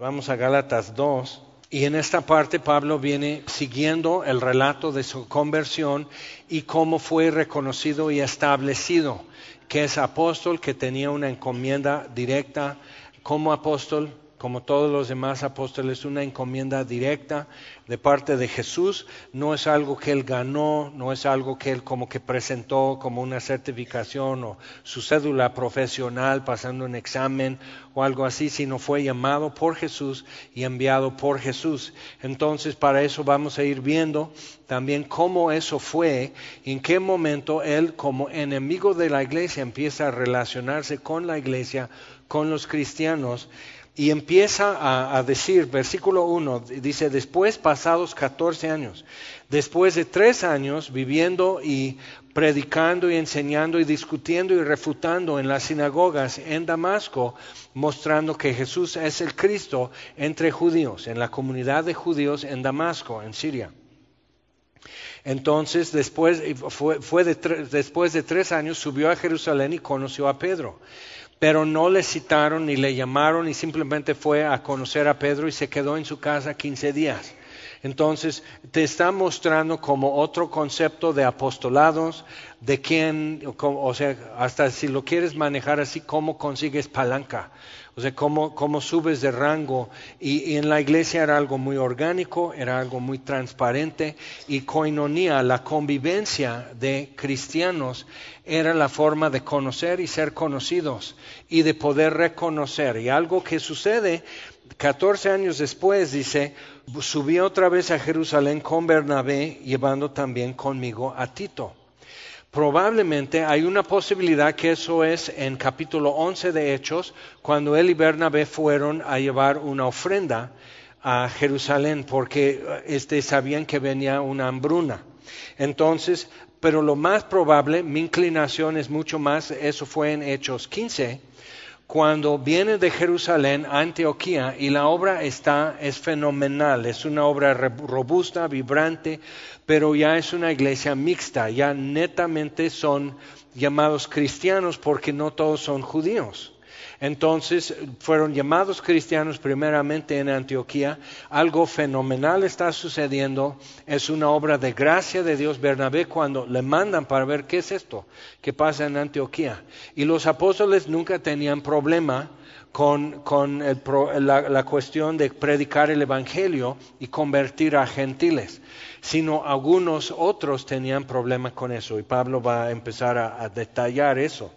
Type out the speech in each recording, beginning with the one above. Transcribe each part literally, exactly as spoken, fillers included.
Vamos a Gálatas dos. Y en esta parte Pablo viene siguiendo el relato de su conversión y cómo fue reconocido y establecido, que es apóstol, que tenía una encomienda directa como apóstol, como todos los demás apóstoles, una encomienda directa de parte de Jesús. No es algo que él ganó, no es algo que él como que presentó como una certificación o su cédula profesional pasando un examen o algo así, sino fue llamado por Jesús y enviado por Jesús. Entonces, para eso vamos a ir viendo también cómo eso fue, en qué momento él como enemigo de la iglesia empieza a relacionarse con la iglesia, con los cristianos. Y empieza a, a decir, versículo uno, dice, después pasados catorce años, después de tres años viviendo y predicando y enseñando y discutiendo y refutando en las sinagogas en Damasco, mostrando que Jesús es el Cristo entre judíos, en la comunidad de judíos en Damasco, en Siria. Entonces, después, fue, fue de tre- después de tres años, subió a Jerusalén y conoció a Pedro. Pero no le citaron ni le llamaron y simplemente fue a conocer a Pedro y se quedó en su casa quince días. Entonces te está mostrando como otro concepto de apostolados, de quién, o sea, hasta si lo quieres manejar así, cómo consigues palanca. O sea, cómo, cómo subes de rango. Y, y en la iglesia era algo muy orgánico, era algo muy transparente. Y koinonía, la convivencia de cristianos, era la forma de conocer y ser conocidos y de poder reconocer. Y algo que sucede catorce años después, dice, subí otra vez a Jerusalén con Bernabé, llevando también conmigo a Tito. Probablemente hay una posibilidad que eso es en capítulo once de Hechos, cuando él y Bernabé fueron a llevar una ofrenda a Jerusalén, porque este, sabían que venía una hambruna. Entonces, pero lo más probable, mi inclinación es mucho más, eso fue en Hechos quince, cuando viene de Jerusalén a Antioquía y la obra está, es fenomenal, es una obra robusta, vibrante, pero ya es una iglesia mixta, ya netamente son llamados cristianos porque no todos son judíos. Entonces fueron llamados cristianos primeramente en Antioquía. Algo fenomenal está sucediendo, es una obra de gracia de Dios. Bernabé cuando le mandan para ver qué es esto que pasa en Antioquía. Y los apóstoles nunca tenían problema con, con el, la, la cuestión de predicar el evangelio y convertir a gentiles, sino algunos otros tenían problema con eso. Y Pablo va a empezar a, a detallar eso.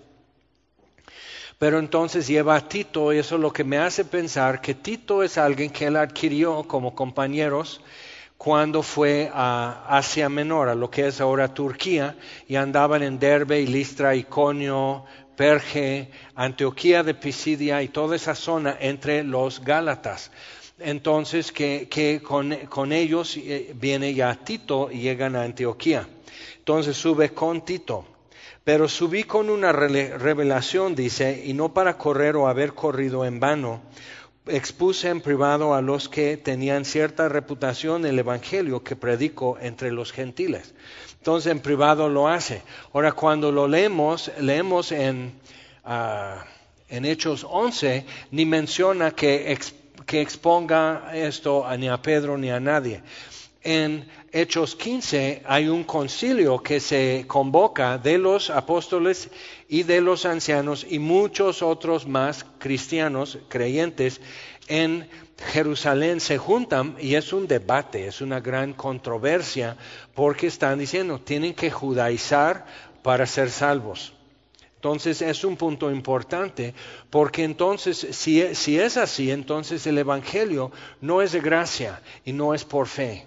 Pero entonces lleva a Tito, y eso es lo que me hace pensar que Tito es alguien que él adquirió como compañeros cuando fue a Asia Menor, a lo que es ahora Turquía, y andaban en Derbe y Listra, Iconio, Perge, Antioquía de Pisidia y toda esa zona entre los Gálatas. Entonces que, que con, con ellos viene ya Tito y llegan a Antioquía. Entonces sube con Tito. Pero subí con una revelación, dice, y no para correr o haber corrido en vano. Expuse en privado a los que tenían cierta reputación el evangelio que predico entre los gentiles. Entonces en privado lo hace. Ahora cuando lo leemos, leemos en, uh, en Hechos once, ni menciona que, ex, que exponga esto a, ni a Pedro ni a nadie. En Hechos quince hay un concilio que se convoca de los apóstoles y de los ancianos y muchos otros más cristianos, creyentes, en Jerusalén se juntan y es un debate, es una gran controversia porque están diciendo, tienen que judaizar para ser salvos. Entonces es un punto importante porque entonces si, si es así, entonces el evangelio no es de gracia y no es por fe,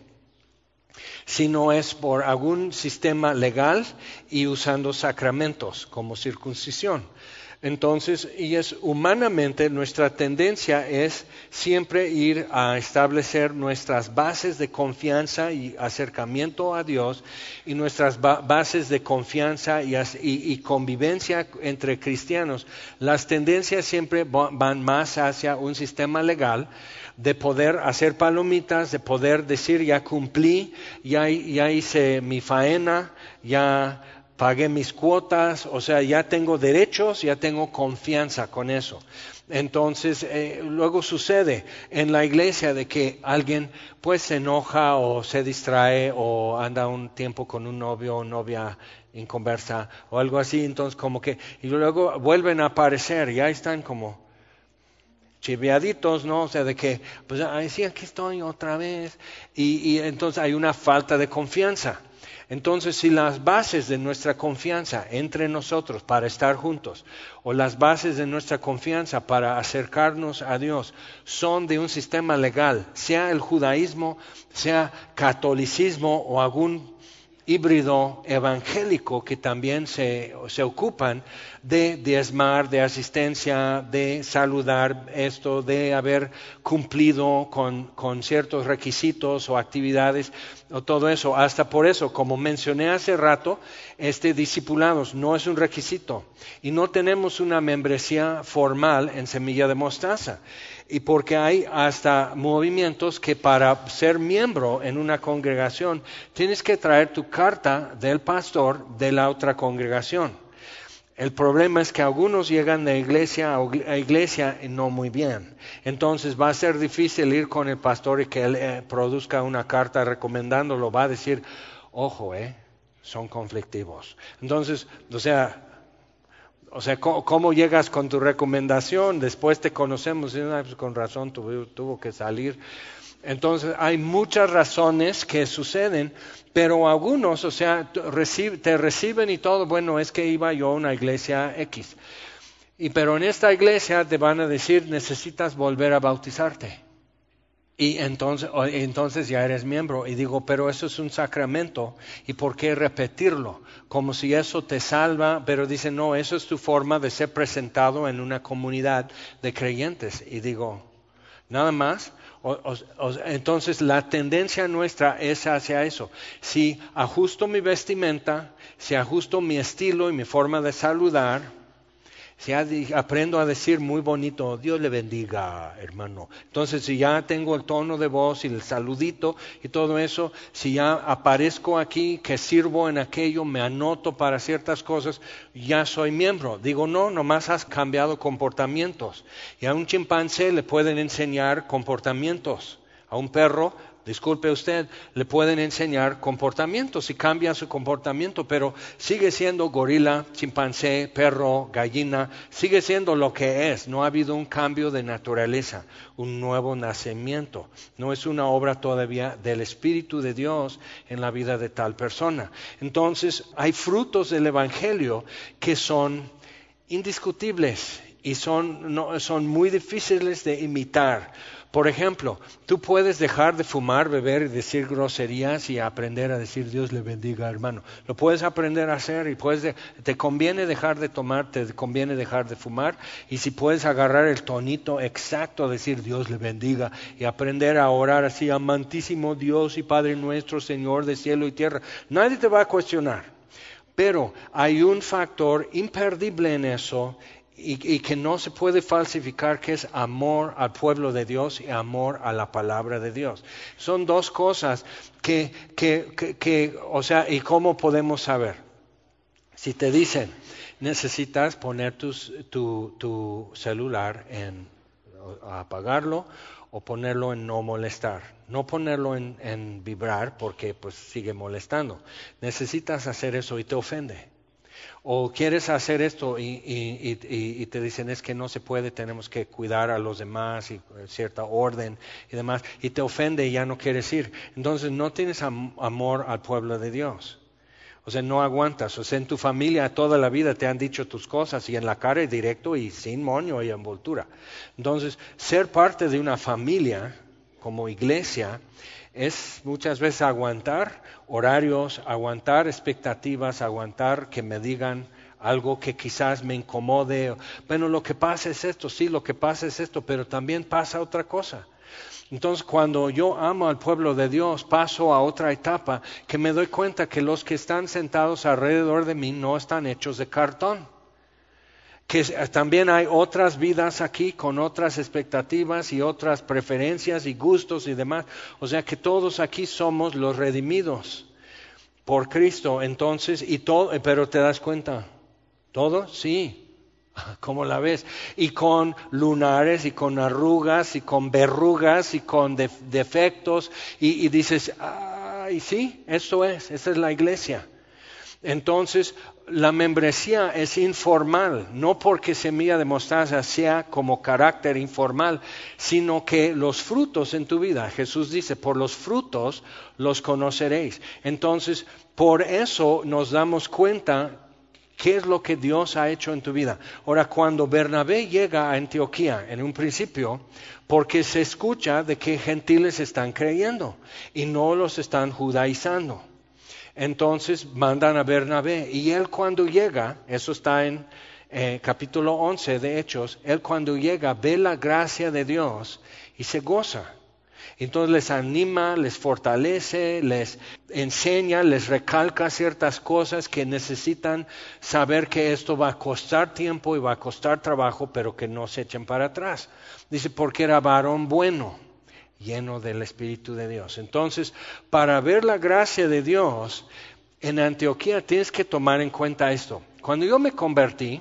sino es por algún sistema legal y usando sacramentos como circuncisión. Entonces, y es humanamente nuestra tendencia es siempre ir a establecer nuestras bases de confianza y acercamiento a Dios y nuestras ba- bases de confianza y, y, y convivencia entre cristianos. Las tendencias siempre van más hacia un sistema legal de poder hacer palomitas, de poder decir ya cumplí, ya, ya hice mi faena, ya pagué mis cuotas, o sea, ya tengo derechos, ya tengo confianza con eso. Entonces, eh, luego sucede en la iglesia de que alguien pues se enoja o se distrae o anda un tiempo con un novio o novia inconversa o algo así, entonces como que, y luego vuelven a aparecer, ya están como chiviaditos, ¿no? O sea, de que, pues, ay, sí, aquí estoy otra vez, y, y entonces hay una falta de confianza. Entonces, si las bases de nuestra confianza entre nosotros para estar juntos, o las bases de nuestra confianza para acercarnos a Dios, son de un sistema legal, sea el judaísmo, sea catolicismo o algún híbrido evangélico que también se, se ocupan de diezmar, de asistencia, de saludar esto, de haber cumplido con, con ciertos requisitos o actividades, o todo eso. Hasta por eso, como mencioné hace rato, este discipulados no es un requisito y no tenemos una membresía formal en Semilla de Mostaza. Y porque hay hasta movimientos que para ser miembro en una congregación tienes que traer tu carta del pastor de la otra congregación. El problema es que algunos llegan de iglesia a iglesia y no muy bien. Entonces va a ser difícil ir con el pastor y que él eh, produzca una carta recomendándolo. Va a decir, ojo, eh, son conflictivos. Entonces, o sea... O sea, ¿cómo, ¿cómo llegas con tu recomendación? Después te conocemos y ah, pues con razón tuvo, tuvo que salir. Entonces, hay muchas razones que suceden, pero algunos, o sea, recibe, te reciben y todo, bueno, es que iba yo a una iglesia X. Y pero en esta iglesia te van a decir, necesitas volver a bautizarte. Y entonces, entonces ya eres miembro. Y digo, pero eso es un sacramento. ¿Y por qué repetirlo? Como si eso te salva. Pero dicen, no, eso es tu forma de ser presentado en una comunidad de creyentes. Y digo, nada más. O, o, o, entonces la tendencia nuestra es hacia eso. Si ajusto mi vestimenta, si ajusto mi estilo y mi forma de saludar, si aprendo a decir muy bonito, Dios le bendiga, hermano. Entonces, si ya tengo el tono de voz y el saludito y todo eso, si ya aparezco aquí, que sirvo en aquello, me anoto para ciertas cosas, ya soy miembro. Digo, no, nomás has cambiado comportamientos. Y a un chimpancé le pueden enseñar comportamientos. A un perro, disculpe usted, le pueden enseñar comportamientos y cambia su comportamiento, pero sigue siendo gorila, chimpancé, perro, gallina, sigue siendo lo que es. No ha habido un cambio de naturaleza, un nuevo nacimiento. No es una obra todavía del Espíritu de Dios en la vida de tal persona. Entonces, hay frutos del Evangelio que son indiscutibles y son, no, son muy difíciles de imitar. Por ejemplo, tú puedes dejar de fumar, beber y decir groserías y aprender a decir Dios le bendiga, hermano. Lo puedes aprender a hacer y puedes de, te conviene dejar de tomar, te conviene dejar de fumar. Y si puedes agarrar el tonito exacto, decir Dios le bendiga y aprender a orar así, amantísimo Dios y Padre nuestro, Señor de cielo y tierra, nadie te va a cuestionar. Pero hay un factor imperdible en eso y, y que no se puede falsificar, que es amor al pueblo de Dios y amor a la palabra de Dios. Son dos cosas que, que, que, que o sea, ¿y cómo podemos saber? Si te dicen, necesitas poner tus, tu, tu celular en apagarlo o ponerlo en no molestar. No ponerlo en, en vibrar porque pues sigue molestando. Necesitas hacer eso y te ofende. O quieres hacer esto y, y, y, y te dicen es que no se puede, tenemos que cuidar a los demás y cierta orden y demás. Y te ofende y ya no quieres ir. Entonces no tienes am- amor al pueblo de Dios. O sea, no aguantas. O sea, en tu familia toda la vida te han dicho tus cosas y en la cara y directo y sin moño y envoltura. Entonces, ser parte de una familia como iglesia es muchas veces aguantar horarios, aguantar expectativas, aguantar que me digan algo que quizás me incomode. Bueno, lo que pasa es esto, sí, lo que pasa es esto, pero también pasa otra cosa. Entonces, cuando yo amo al pueblo de Dios, paso a otra etapa que me doy cuenta que los que están sentados alrededor de mí no están hechos de cartón. Que también hay otras vidas aquí con otras expectativas y otras preferencias y gustos y demás. O sea que todos aquí somos los redimidos. por Cristo. Entonces, y todo, pero te das cuenta, todo, sí. ¿Cómo la ves? Y con lunares, y con arrugas, y con verrugas, y con def- defectos, y, y dices, ay, sí, esto es, esta es la iglesia. Entonces, la membresía es informal, no porque semilla de mostaza sea como carácter informal, sino que los frutos en tu vida, Jesús dice, por los frutos los conoceréis. Entonces, por eso nos damos cuenta ¿qué es lo que Dios ha hecho en tu vida? Ahora, cuando Bernabé llega a Antioquía, en un principio, porque se escucha de que gentiles están creyendo y no los están judaizando. Entonces mandan a Bernabé y él cuando llega, eso está en eh, capítulo once de Hechos, él cuando llega ve la gracia de Dios y se goza. Entonces les anima, les fortalece, les enseña, les recalca ciertas cosas que necesitan saber que esto va a costar tiempo y va a costar trabajo, pero que no se echen para atrás. Dice, porque era varón bueno, lleno del Espíritu de Dios. Entonces, para ver la gracia de Dios en Antioquía tienes que tomar en cuenta esto. Cuando yo me convertí,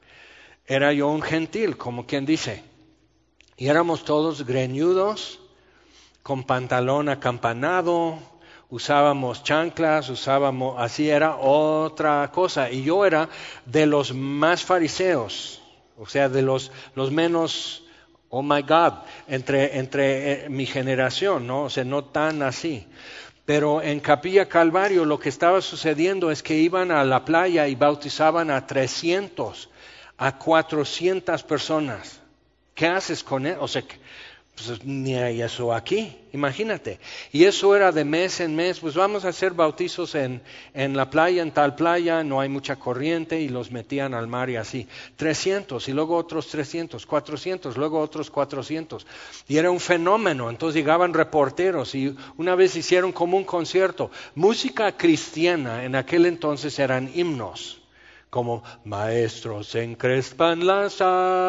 era yo un gentil, como quien dice, y éramos todos greñudos, con pantalón acampanado, usábamos chanclas, usábamos, así era otra cosa. Y yo era de los más fariseos, o sea, de los, los menos, oh my God, entre, entre eh, mi generación, ¿no? O sea, no tan así. Pero en Capilla Calvario lo que estaba sucediendo es que iban a la playa y bautizaban a trescientas, a cuatrocientas personas. ¿Qué haces con él? O sea, pues ni hay eso aquí, imagínate. Y eso era de mes en mes, pues vamos a hacer bautizos en, en la playa, en tal playa, no hay mucha corriente y los metían al mar y así. trescientos y luego otros trescientos, cuatrocientos, luego otros cuatrocientos. Y era un fenómeno, entonces llegaban reporteros y una vez hicieron como un concierto. Música cristiana en aquel entonces eran himnos. Como maestros encrespan las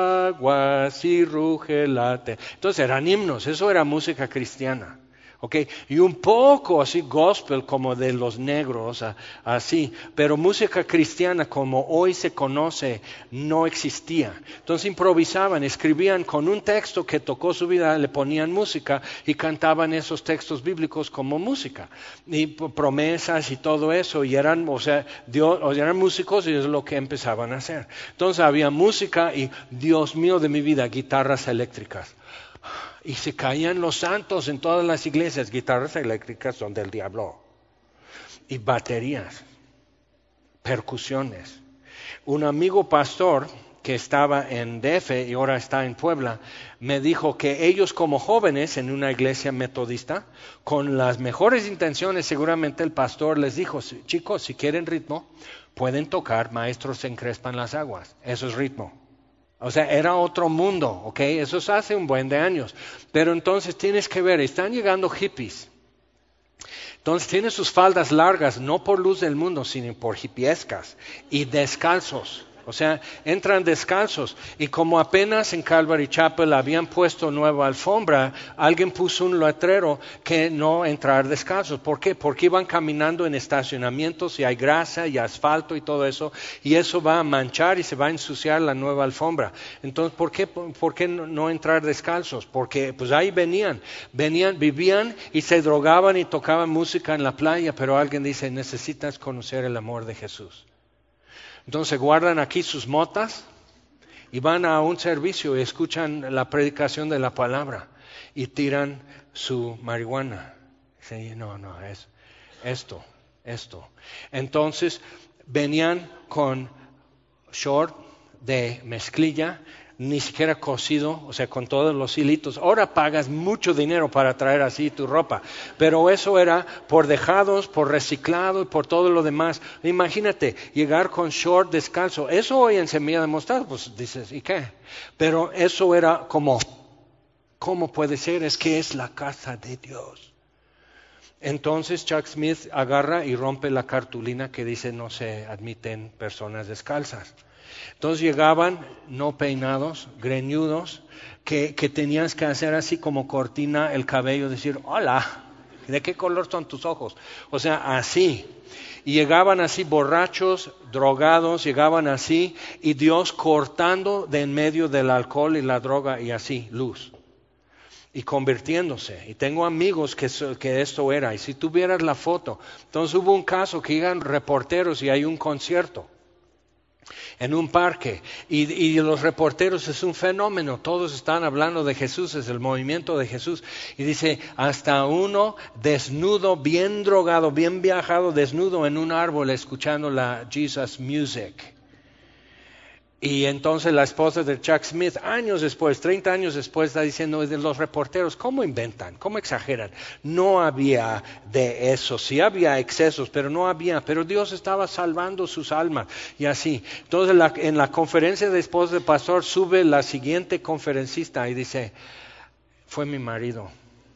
aguas y ruge la te. Entonces eran himnos, eso era música cristiana. Okay. Y un poco así gospel como de los negros, así, pero música cristiana como hoy se conoce no existía. Entonces improvisaban, escribían con un texto que tocó su vida, le ponían música y cantaban esos textos bíblicos como música. Y promesas y todo eso, y eran, o sea, Dios, o eran músicos y es lo que empezaban a hacer. Entonces había música y, Dios mío de mi vida, guitarras eléctricas. Y se caían los santos en todas las iglesias. Guitarras eléctricas son del diablo. Y baterías, percusiones. Un amigo pastor que estaba en D F y ahora está en Puebla, me dijo que ellos como jóvenes en una iglesia metodista, con las mejores intenciones, seguramente el pastor les dijo, chicos, si quieren ritmo, pueden tocar Maestros encrespan las aguas. Eso es ritmo. O sea, era otro mundo, ¿ok? Eso se hace un buen de años. Pero entonces tienes que ver, están llegando hippies. Entonces tienen sus faldas largas, no por luz del mundo, sino por hippiescas y descalzos. O sea, entran descalzos. Y como apenas en Calvary Chapel habían puesto nueva alfombra, alguien puso un letrero que no entrar descalzos. ¿Por qué? Porque iban caminando en estacionamientos y hay grasa y asfalto y todo eso. Y eso va a manchar y se va a ensuciar la nueva alfombra. Entonces, ¿por qué, por qué no, no entrar descalzos? Porque pues ahí venían, venían, vivían y se drogaban y tocaban música en la playa. Pero alguien dice, necesitas conocer el amor de Jesús. Entonces guardan aquí sus motas y van a un servicio y escuchan la predicación de la palabra y tiran su marihuana. Dicen, no, no, es esto, esto. Entonces venían con short de mezclilla, ni siquiera cosido, o sea, con todos los hilitos. Ahora pagas mucho dinero para traer así tu ropa, pero eso era por dejados, por reciclado y por todo lo demás. Imagínate, llegar con short descalzo. Eso hoy en Semilla de Mostaza, pues dices, ¿y qué? Pero eso era como, ¿cómo puede ser? Es que es la casa de Dios. Entonces Chuck Smith agarra y rompe la cartulina que dice no se admiten personas descalzas. Entonces llegaban no peinados, greñudos, que, que tenías que hacer así como cortina el cabello, decir hola. ¿De qué color son tus ojos? O sea, así. Y llegaban así borrachos, drogados, llegaban así, y Dios cortando de en medio del alcohol y la droga y así, luz. Y convirtiéndose. Y tengo amigos que, que esto era. Y si tuvieras la foto. Entonces hubo un caso que iban reporteros y hay un concierto en un parque. Y, y los reporteros es un fenómeno. Todos están hablando de Jesús, es el movimiento de Jesús. Y dice, hasta uno desnudo, bien drogado, bien viajado, desnudo en un árbol escuchando la Jesus Music. Y entonces la esposa de Chuck Smith, años después, treinta años después, está diciendo de los reporteros, ¿cómo inventan? ¿Cómo exageran? No había de eso, sí había excesos, pero no había, pero Dios estaba salvando sus almas y así. Entonces la, en la conferencia de esposa del pastor sube la siguiente conferencista y dice, fue mi marido.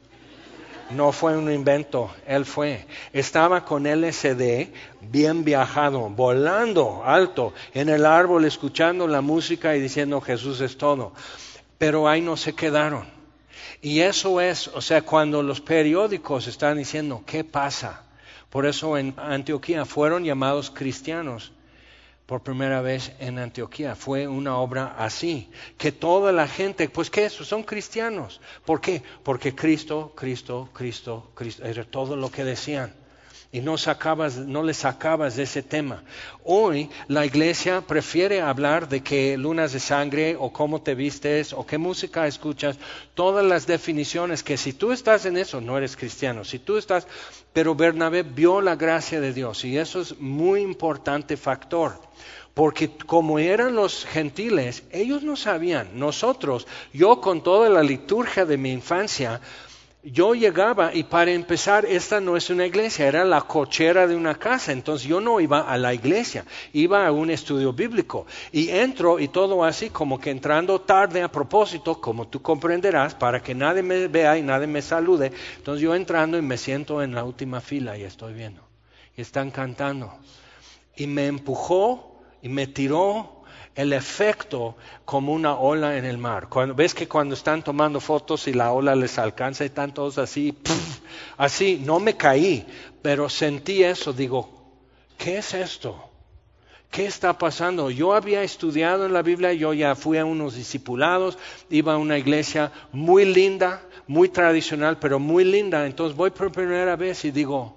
No fue un invento, él fue. Estaba con L S D, bien viajado, volando alto en el árbol, escuchando la música y diciendo Jesús es todo. Pero ahí no se quedaron. Y eso es, o sea, cuando los periódicos están diciendo, ¿qué pasa? Por eso en Antioquía fueron llamados cristianos. Por primera vez en Antioquía. Fue una obra así, que toda la gente, pues ¿qué es eso? Son cristianos. ¿Por qué? Porque Cristo, Cristo, Cristo, Cristo, era todo lo que decían. Y no sacabas, no le sacabas de ese tema. Hoy la iglesia prefiere hablar de que lunas de sangre, o cómo te vistes, o qué música escuchas, todas las definiciones que si tú estás en eso, no eres cristiano. Si tú estás, pero Bernabé vio la gracia de Dios, y eso es muy importante factor. Porque como eran los gentiles, ellos no sabían. Nosotros, yo con toda la liturgia de mi infancia, yo llegaba y para empezar, esta no es una iglesia, era la cochera de una casa. Entonces yo no iba a la iglesia, iba a un estudio bíblico. Y entro y todo así, como que entrando tarde a propósito, como tú comprenderás, para que nadie me vea y nadie me salude. Entonces yo entrando y me siento en la última fila y estoy viendo. Y están cantando. Y me empujó. Y me tiró el efecto como una ola en el mar. Cuando, ¿ves que cuando están tomando fotos y la ola les alcanza y están todos así? Pff, así, no me caí, pero sentí eso. Digo, ¿qué es esto? ¿Qué está pasando? Yo había estudiado en la Biblia, yo ya fui a unos discipulados, iba a una iglesia muy linda, muy tradicional, pero muy linda. Entonces voy por primera vez y digo,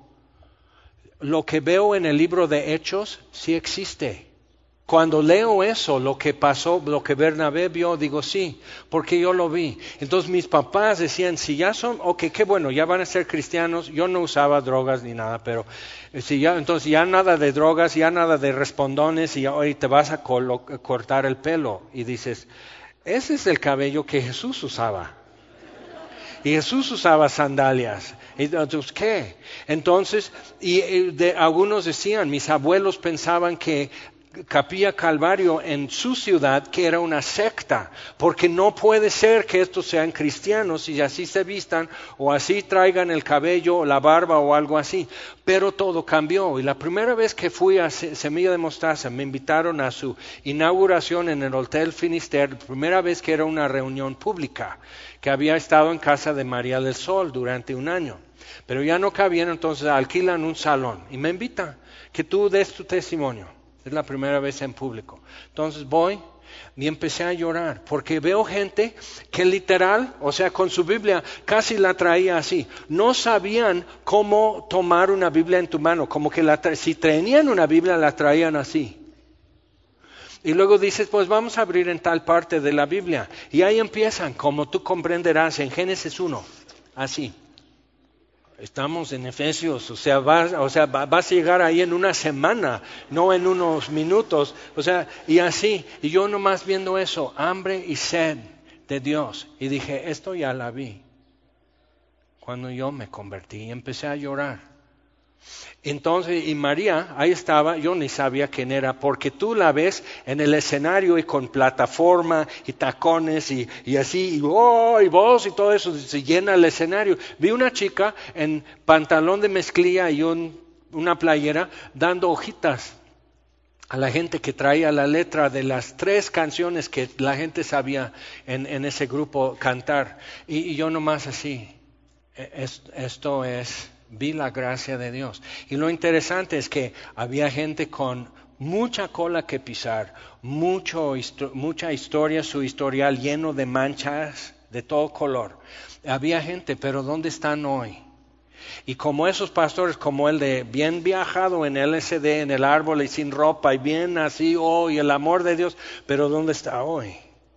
lo que veo en el libro de Hechos sí existe. Cuando leo eso, lo que pasó, lo que Bernabé vio, digo sí, porque yo lo vi. Entonces mis papás decían, si ya son, ok, qué bueno, ya van a ser cristianos. Yo no usaba drogas ni nada, pero si ya, entonces ya nada de drogas, ya nada de respondones y hoy te vas a colo- cortar el pelo. Y dices, ese es el cabello que Jesús usaba. Y Jesús usaba sandalias. Entonces, ¿qué? Entonces, y de, algunos decían, mis abuelos pensaban que Capilla Calvario en su ciudad que era una secta, porque no puede ser que estos sean cristianos y así se vistan o así traigan el cabello o la barba o algo así, pero todo cambió. Y la primera vez que fui a Semilla de Mostaza me invitaron a su inauguración en el Hotel Finisterre, la primera vez que era una reunión pública, que había estado en casa de María del Sol durante un año, pero ya no cabían, entonces alquilan un salón y me invitan que tú des tu testimonio. Es la primera vez en público. Entonces voy y empecé a llorar porque veo gente que literal, o sea, con su Biblia casi la traía así. No sabían cómo tomar una Biblia en tu mano, como que la tra- si tenían una Biblia la traían así. Y luego dices, pues vamos a abrir en tal parte de la Biblia. Y ahí empiezan, como tú comprenderás, en Génesis uno, así. Estamos en Efesios, o sea, vas, o sea, vas a llegar ahí en una semana, no en unos minutos, o sea, y así, y yo nomás viendo eso, hambre y sed de Dios, y dije, esto ya la vi, cuando yo me convertí, y empecé a llorar. Entonces, y María, ahí estaba, yo ni sabía quién era, porque tú la ves en el escenario y con plataforma y tacones y, y así, y, oh, y voz y todo eso, se llena el escenario. Vi una chica en pantalón de mezclilla y un, una playera dando hojitas a la gente que traía la letra de las tres canciones que la gente sabía en, en ese grupo cantar. Y, y yo nomás así. Es- esto es, vi la gracia de Dios. Y lo interesante es que había gente con mucha cola que pisar, mucho, histo- mucha historia, su historial lleno de manchas de todo color. Había gente, pero ¿dónde están hoy? Y como esos pastores, como el de bien viajado en L S D, en el árbol y sin ropa, y bien así, oh, y el amor de Dios, pero ¿dónde está hoy?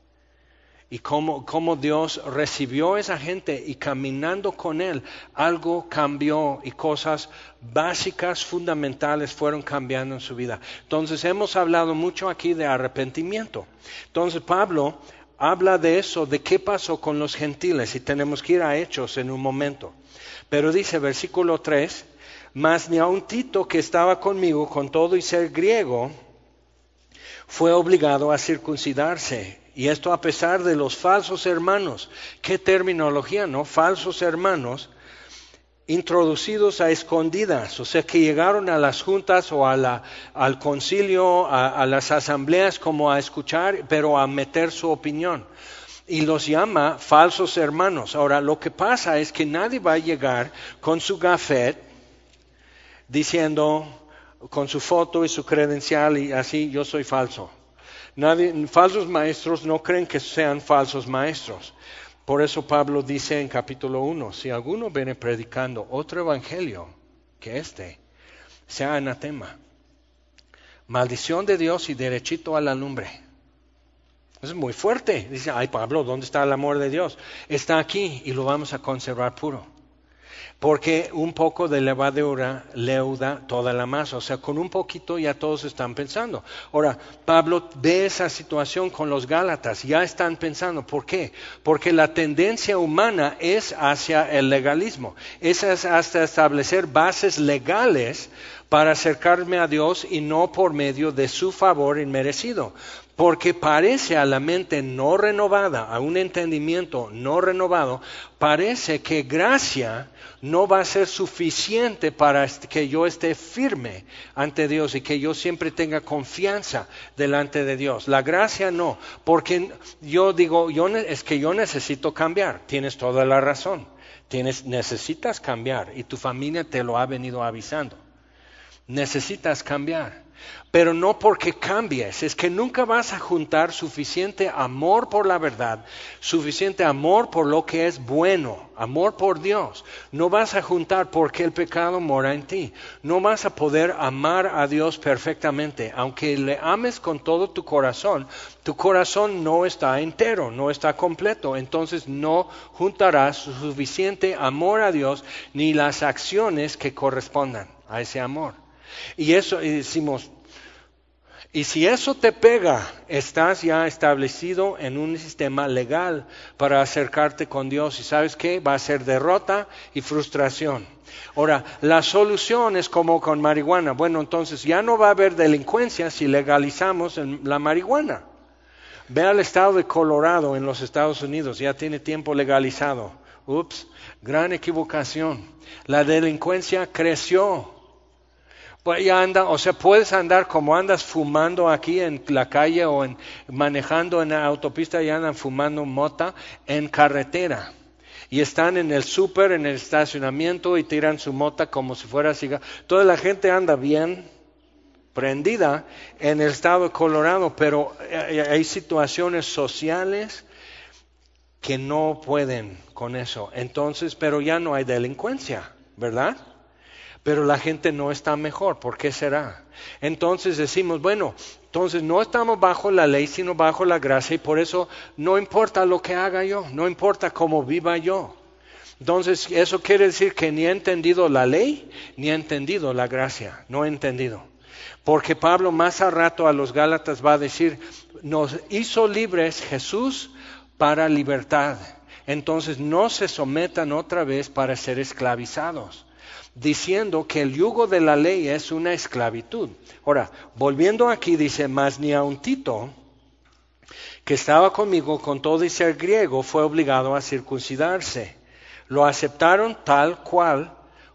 Y cómo, cómo Dios recibió a esa gente y caminando con Él, algo cambió y cosas básicas, fundamentales fueron cambiando en su vida. Entonces hemos hablado mucho aquí de arrepentimiento. Entonces Pablo habla de eso, de qué pasó con los gentiles y tenemos que ir a Hechos en un momento. Pero dice versículo tres, mas ni aun Tito que estaba conmigo con todo y ser griego, fue obligado a circuncidarse. Y esto a pesar de los falsos hermanos. ¿Qué terminología, no? Falsos hermanos introducidos a escondidas, o sea que llegaron a las juntas o a la, al concilio, a, a las asambleas como a escuchar, pero a meter su opinión. Y los llama falsos hermanos. Ahora, lo que pasa es que nadie va a llegar con su gafet diciendo, con su foto y su credencial y así, yo soy falso. Nadie, falsos maestros no creen que sean falsos maestros. Por eso Pablo dice en capítulo uno, si alguno viene predicando otro evangelio que este, sea anatema. Maldición de Dios y derechito a la lumbre. Es muy fuerte. Dice, ay Pablo, ¿dónde está el amor de Dios? Está aquí y lo vamos a conservar puro. Porque un poco de levadura leuda toda la masa. O sea, con un poquito ya todos están pensando. Ahora, Pablo ve esa situación con los Gálatas. Ya están pensando. ¿Por qué? Porque la tendencia humana es hacia el legalismo. Es hasta establecer bases legales para acercarme a Dios y no por medio de su favor inmerecido. Porque parece a la mente no renovada, a un entendimiento no renovado, parece que gracia no va a ser suficiente para que yo esté firme ante Dios y que yo siempre tenga confianza delante de Dios. La gracia no, porque yo digo, yo, es que yo necesito cambiar. Tienes toda la razón. Tienes, necesitas cambiar y tu familia te lo ha venido avisando. Necesitas cambiar. Pero no porque cambies, es que nunca vas a juntar suficiente amor por la verdad, suficiente amor por lo que es bueno, amor por Dios. No vas a juntar porque el pecado mora en ti. No vas a poder amar a Dios perfectamente. Aunque le ames con todo tu corazón, tu corazón no está entero, no está completo. Entonces no juntarás suficiente amor a Dios ni las acciones que correspondan a ese amor. Y eso, y decimos, y si eso te pega, estás ya establecido en un sistema legal para acercarte con Dios. ¿Y sabes qué? Va a ser derrota y frustración. Ahora, la solución es como con marihuana. Bueno, entonces ya no va a haber delincuencia si legalizamos la marihuana. Ve al estado de Colorado en los Estados Unidos, ya tiene tiempo legalizado. Ups, gran equivocación. La delincuencia creció. Pues ya anda, o sea, puedes andar como andas fumando aquí en la calle o en, manejando en la autopista y andan fumando mota en carretera. Y están en el súper, en el estacionamiento y tiran su mota como si fuera cigarro. Toda la gente anda bien prendida en el estado de Colorado, pero hay situaciones sociales que no pueden con eso. Entonces, pero ya no hay delincuencia, ¿verdad? Pero la gente no está mejor. ¿Por qué será? Entonces decimos, bueno, entonces no estamos bajo la ley, sino bajo la gracia, y por eso no importa lo que haga yo, no importa cómo viva yo. Entonces eso quiere decir que ni he entendido la ley, ni he entendido la gracia, no he entendido. Porque Pablo más a rato a los Gálatas va a decir, nos hizo libres Jesús para libertad. Entonces no se sometan otra vez para ser esclavizados, diciendo que el yugo de la ley es una esclavitud. Ahora, volviendo aquí, dice, mas ni aun Tito, que estaba conmigo con todo y ser griego, fue obligado a circuncidarse. Lo aceptaron tal cual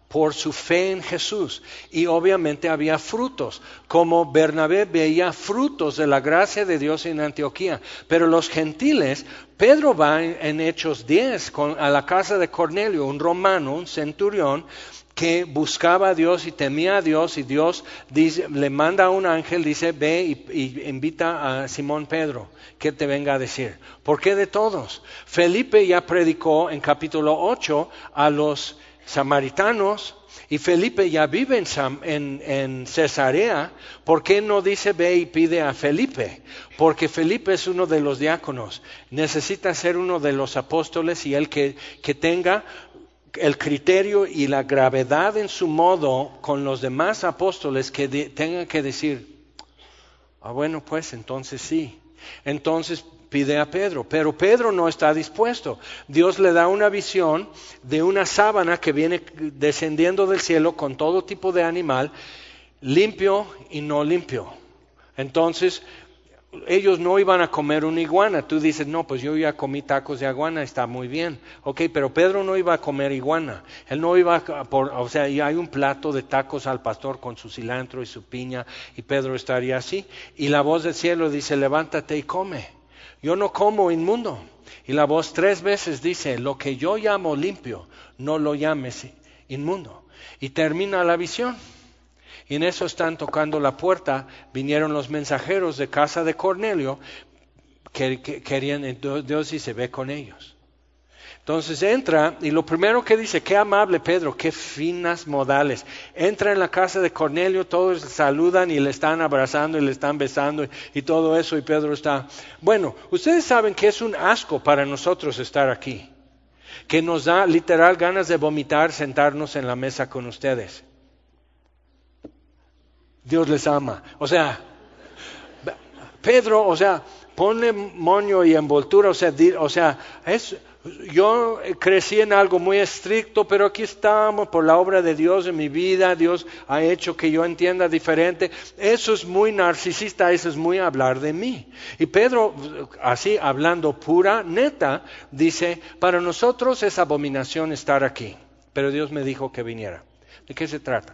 por su fe en Jesús. Y obviamente había frutos, como Bernabé veía frutos de la gracia de Dios en Antioquía. Pero los gentiles, Pedro va en, en Hechos diez con, a la casa de Cornelio, un romano, un centurión, que buscaba a Dios y temía a Dios, y Dios dice, le manda a un ángel, dice, ve y, y invita a Simón Pedro, que te venga a decir. ¿Por qué de todos? Felipe ya predicó en capítulo ocho a los samaritanos, y Felipe ya vive en, Sam, en, en Cesarea. ¿Por qué no dice ve y pide a Felipe? Porque Felipe es uno de los diáconos, necesita ser uno de los apóstoles, y él que, que tenga el criterio y la gravedad en su modo con los demás apóstoles, que de, tengan que decir, ah bueno pues entonces sí, entonces pide a Pedro, pero Pedro no está dispuesto. Dios le da una visión de una sábana que viene descendiendo del cielo con todo tipo de animal, limpio y no limpio. Entonces ellos no iban a comer una iguana. Tú dices, no, pues yo ya comí tacos de iguana, está muy bien. Ok, pero Pedro no iba a comer iguana. Él no iba a, por, o sea, y hay un plato de tacos al pastor con su cilantro y su piña, y Pedro estaría así. Y la voz del cielo dice, levántate y come. Yo no como inmundo. Y la voz tres veces dice, lo que yo llamo limpio, no lo llames inmundo. Y termina la visión. Y en eso están tocando la puerta, vinieron los mensajeros de casa de Cornelio, que, que querían, entonces Dios dice, ve con ellos. Entonces entra, y lo primero que dice, qué amable Pedro, qué finas modales. Entra en la casa de Cornelio, todos saludan y le están abrazando y le están besando y, y todo eso, y Pedro está, bueno, ustedes saben que es un asco para nosotros estar aquí, que nos da literal ganas de vomitar sentarnos en la mesa con ustedes. Dios les ama. O sea, Pedro, o sea, ponle moño y envoltura, o sea, di, o sea, es, yo crecí en algo muy estricto, pero aquí estamos por la obra de Dios en mi vida. Dios ha hecho que yo entienda diferente. Eso es muy narcisista, eso es muy hablar de mí. Y Pedro, así hablando pura, neta, dice, para nosotros es abominación estar aquí, pero Dios me dijo que viniera. ¿De qué se trata?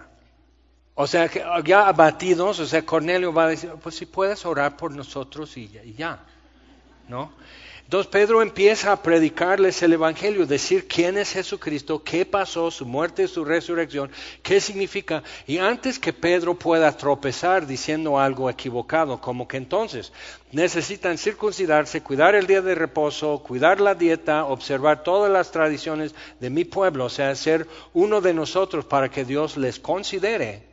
O sea, que ya abatidos, o sea, Cornelio va a decir, pues si puedes orar por nosotros y ya, y ya, ¿no? Entonces Pedro empieza a predicarles el evangelio, decir quién es Jesucristo, qué pasó, su muerte y su resurrección, qué significa. Y antes que Pedro pueda tropezar diciendo algo equivocado, como que entonces necesitan circuncidarse, cuidar el día de reposo, cuidar la dieta, observar todas las tradiciones de mi pueblo, o sea, ser uno de nosotros para que Dios les considere.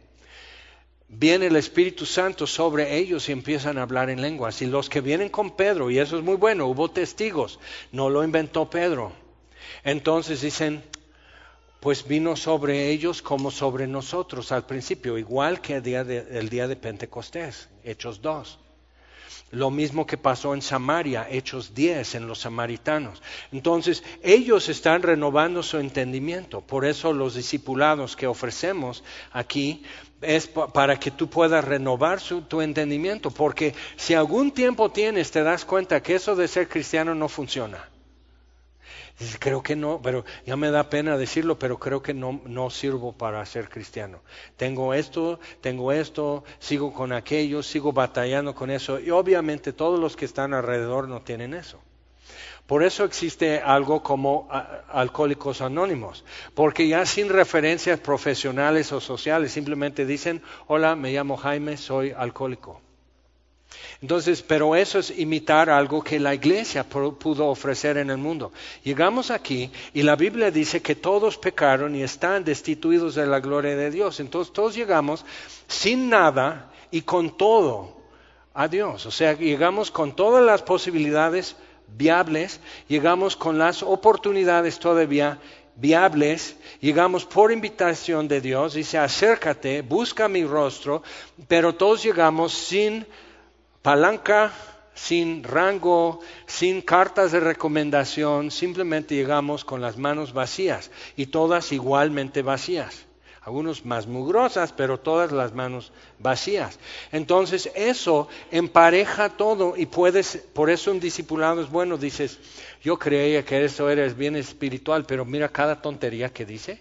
Viene el Espíritu Santo sobre ellos y empiezan a hablar en lenguas. Y los que vienen con Pedro, y eso es muy bueno, hubo testigos, no lo inventó Pedro. Entonces dicen, pues vino sobre ellos como sobre nosotros al principio, igual que el día de, el día de Pentecostés, Hechos dos. Lo mismo que pasó en Samaria, Hechos diez, en los samaritanos. Entonces, ellos están renovando su entendimiento. Por eso los discipulados que ofrecemos aquí es para que tú puedas renovar su, tu entendimiento. Porque si algún tiempo tienes, te das cuenta que eso de ser cristiano no funciona. Dices, creo que no, pero ya me da pena decirlo, pero creo que no, no sirvo para ser cristiano. Tengo esto, tengo esto, sigo con aquello, sigo batallando con eso. Y obviamente todos los que están alrededor no tienen eso. Por eso existe algo como a, Alcohólicos Anónimos, porque ya sin referencias profesionales o sociales, simplemente dicen, hola, me llamo Jaime, soy alcohólico. Entonces, pero eso es imitar algo que la iglesia pudo ofrecer en el mundo. Llegamos aquí y la Biblia dice que todos pecaron y están destituidos de la gloria de Dios. Entonces todos llegamos sin nada y con todo a Dios. O sea, llegamos con todas las posibilidades viables, llegamos con las oportunidades todavía viables, llegamos por invitación de Dios, dice acércate, busca mi rostro, pero todos llegamos sin palanca, sin rango, sin cartas de recomendación, simplemente llegamos con las manos vacías y todas igualmente vacías. Algunos más mugrosas, pero todas las manos vacías. Entonces eso empareja todo y puedes, por eso un discipulado es bueno, dices, yo creía que eso eres bien espiritual, pero mira cada tontería que dice.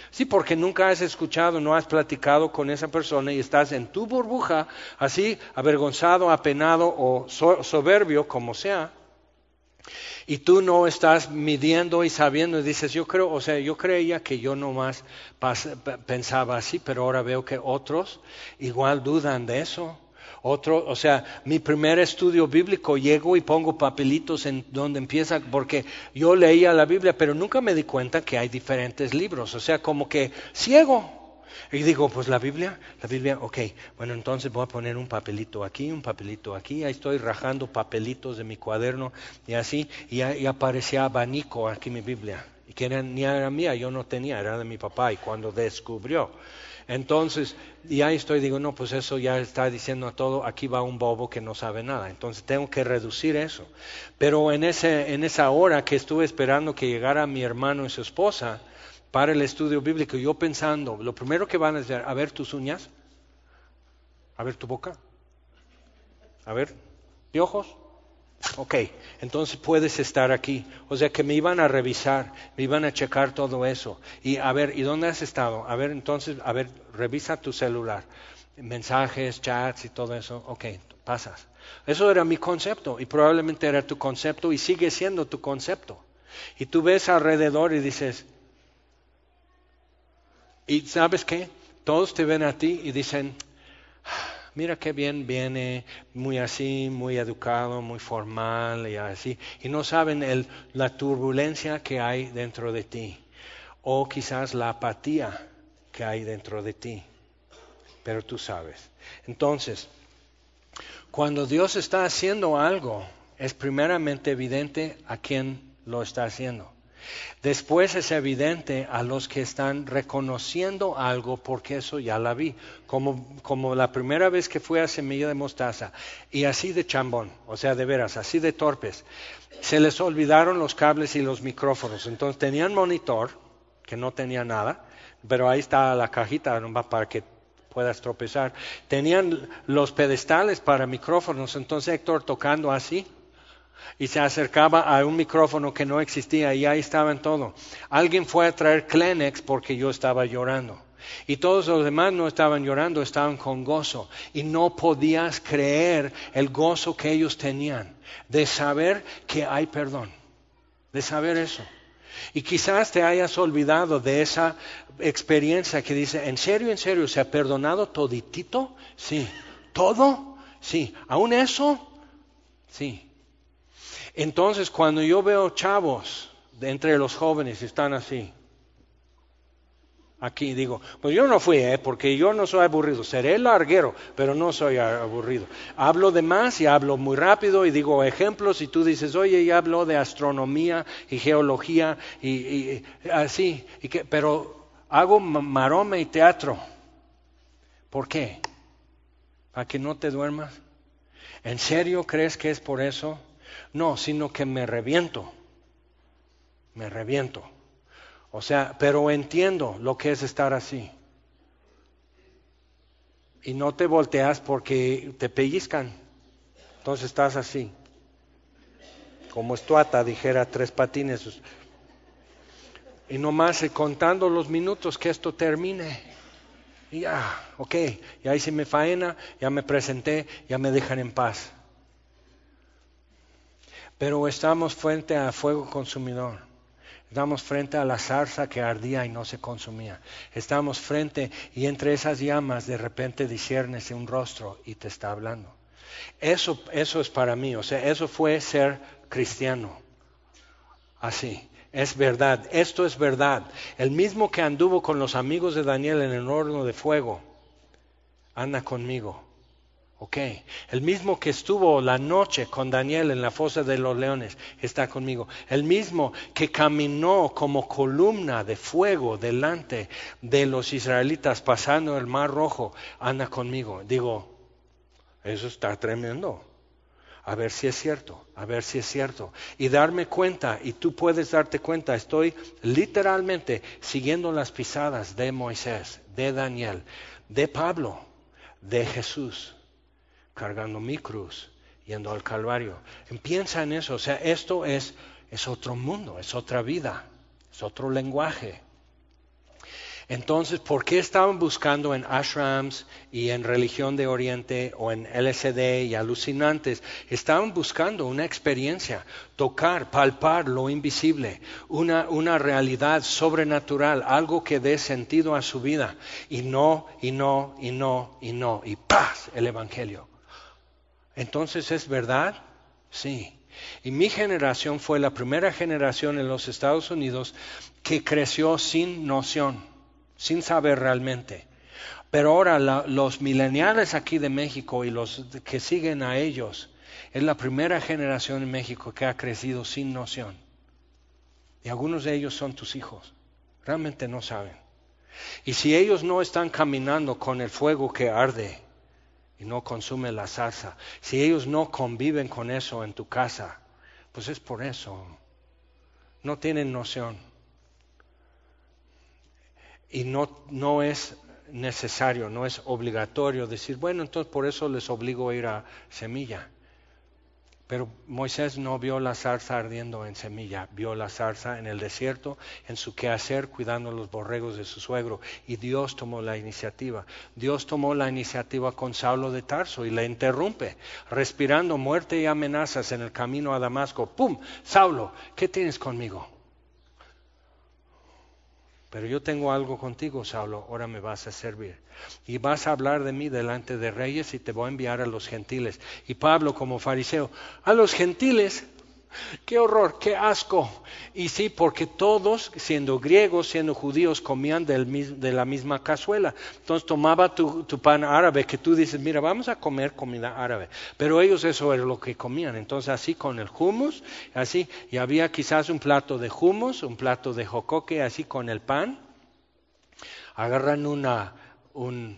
Sí, porque nunca has escuchado, no has platicado con esa persona y estás en tu burbuja, así avergonzado, apenado o so- soberbio, como sea. Y tú no estás midiendo y sabiendo y dices, yo creo, o sea, yo creía que yo nomás pas- p- pensaba así, pero ahora veo que otros igual dudan de eso. Otro, o sea, mi primer estudio bíblico llego y pongo papelitos en donde empieza, porque yo leía la Biblia, pero nunca me di cuenta que hay diferentes libros, o sea, como que ciego. Y digo, pues la Biblia, la Biblia, ok, bueno, entonces voy a poner un papelito aquí, un papelito aquí, ahí estoy rajando papelitos de mi cuaderno y así, y, ya- y aparecía abanico aquí en mi Biblia, y que era, ni era mía, yo no tenía, era de mi papá, y cuando descubrió. Entonces, y ahí estoy, digo, no, pues eso ya está diciendo a todo, aquí va un bobo que no sabe nada, entonces tengo que reducir eso. Pero en, ese, en esa hora que estuve esperando que llegara mi hermano y su esposa, para el estudio bíblico, yo pensando, lo primero que van a hacer, a ver tus uñas, a ver tu boca, a ver, ¿y ojos? Ok, entonces puedes estar aquí. O sea que me iban a revisar, me iban a checar todo eso. Y a ver, ¿y dónde has estado? A ver, entonces, a ver, revisa tu celular. Mensajes, chats y todo eso. Ok, pasas. Eso era mi concepto y probablemente era tu concepto y sigue siendo tu concepto. Y tú ves alrededor y dices, ¿y sabes qué? Todos te ven a ti y dicen, mira qué bien viene, muy así, muy educado, muy formal y así. Y no saben el, la turbulencia que hay dentro de ti. O quizás la apatía que hay dentro de ti. Pero tú sabes. Entonces, cuando Dios está haciendo algo, es primeramente evidente a quién lo está haciendo. Después es evidente a los que están reconociendo algo porque eso ya la vi, como, como la primera vez que fui a Semilla de Mostaza y así de chambón, o sea, de veras, así de torpes. Se les olvidaron los cables y los micrófonos, entonces tenían monitor, que no tenía nada, pero ahí está la cajita nomás para que puedas tropezar. Tenían los pedestales para micrófonos, entonces Héctor tocando así y se acercaba a un micrófono que no existía y ahí estaba en todo. Alguien fue a traer Kleenex porque yo estaba llorando. Y todos los demás no estaban llorando, estaban con gozo. Y no podías creer el gozo que ellos tenían de saber que hay perdón, de saber eso. Y quizás te hayas olvidado de esa experiencia que dice, ¿en serio, en serio, se ha perdonado toditito? Sí. ¿Todo? Sí. ¿Aún eso? Sí. Entonces, cuando yo veo chavos de entre los jóvenes están así, aquí digo, pues yo no fui, ¿eh? Porque yo no soy aburrido, seré larguero, pero no soy aburrido. Hablo de más y hablo muy rápido y digo ejemplos y tú dices, oye, ya habló de astronomía y geología y, y así, y que, pero hago maroma y teatro. ¿Por qué? ¿Para que no te duermas? ¿En serio crees que es por eso? No, sino que me reviento, me reviento. O sea, pero entiendo lo que es estar así. Y no te volteas porque te pellizcan. Entonces estás así. Como estuata, dijera Tres Patines. Y nomás contando los minutos que esto termine. Y ya, ok, ya hice mi faena, ya me presenté, ya me dejan en paz. Pero estamos frente a fuego consumidor. Estamos frente a la zarza que ardía y no se consumía. Estamos frente y entre esas llamas de repente disciernes un rostro y te está hablando. Eso, eso es para mí, o sea, eso fue ser cristiano. Así, es verdad, esto es verdad. El mismo que anduvo con los amigos de Daniel en el horno de fuego, anda conmigo. Ok, el mismo que estuvo la noche con Daniel en la fosa de los leones está conmigo. El mismo que caminó como columna de fuego delante de los israelitas pasando el mar rojo, anda conmigo. Digo, eso está tremendo. A ver si es cierto, a ver si es cierto. Y darme cuenta, y tú puedes darte cuenta, estoy literalmente siguiendo las pisadas de Moisés, de Daniel, de Pablo, de Jesús. Cargando mi cruz, yendo al Calvario. Piensa en eso, o sea, esto es, es otro mundo, es otra vida, es otro lenguaje. Entonces, ¿por qué estaban buscando en ashrams y en religión de Oriente o en L S D y alucinantes? Estaban buscando una experiencia, tocar, palpar lo invisible, una, una realidad sobrenatural, algo que dé sentido a su vida. Y no, y no, y no, y no, y ¡paz! El Evangelio. Entonces, ¿es verdad? Sí. Y mi generación fue la primera generación en los Estados Unidos que creció sin noción, sin saber realmente. Pero ahora la, los millennials aquí de México y los que siguen a ellos, es la primera generación en México que ha crecido sin noción. Y algunos de ellos son tus hijos. Realmente no saben. Y si ellos no están caminando con el fuego que arde y no consume la salsa, si ellos no conviven con eso en tu casa, pues es por eso. No tienen noción. Y no, no es necesario, no es obligatorio decir, bueno, entonces por eso les obligo a ir a Semilla. Pero Moisés no vio la zarza ardiendo en Semilla, vio la zarza en el desierto, en su quehacer, cuidando los borregos de su suegro. Y Dios tomó la iniciativa. Dios tomó la iniciativa con Saulo de Tarso y le interrumpe, respirando muerte y amenazas en el camino a Damasco. ¡Pum! Saulo, ¿qué tienes conmigo? Pero yo tengo algo contigo, Saulo, ahora me vas a servir. Y vas a hablar de mí delante de reyes y te voy a enviar a los gentiles. Y Pablo como fariseo, ¿a los gentiles? ¡Qué horror, qué asco! Y sí, porque todos, siendo griegos, siendo judíos, comían del, de la misma cazuela. Entonces tomaba tu, tu pan árabe, que tú dices, mira, vamos a comer comida árabe. Pero ellos eso era lo que comían. Entonces así con el hummus, así, y había quizás un plato de hummus, un plato de jocoque, así con el pan. Agarran una, un...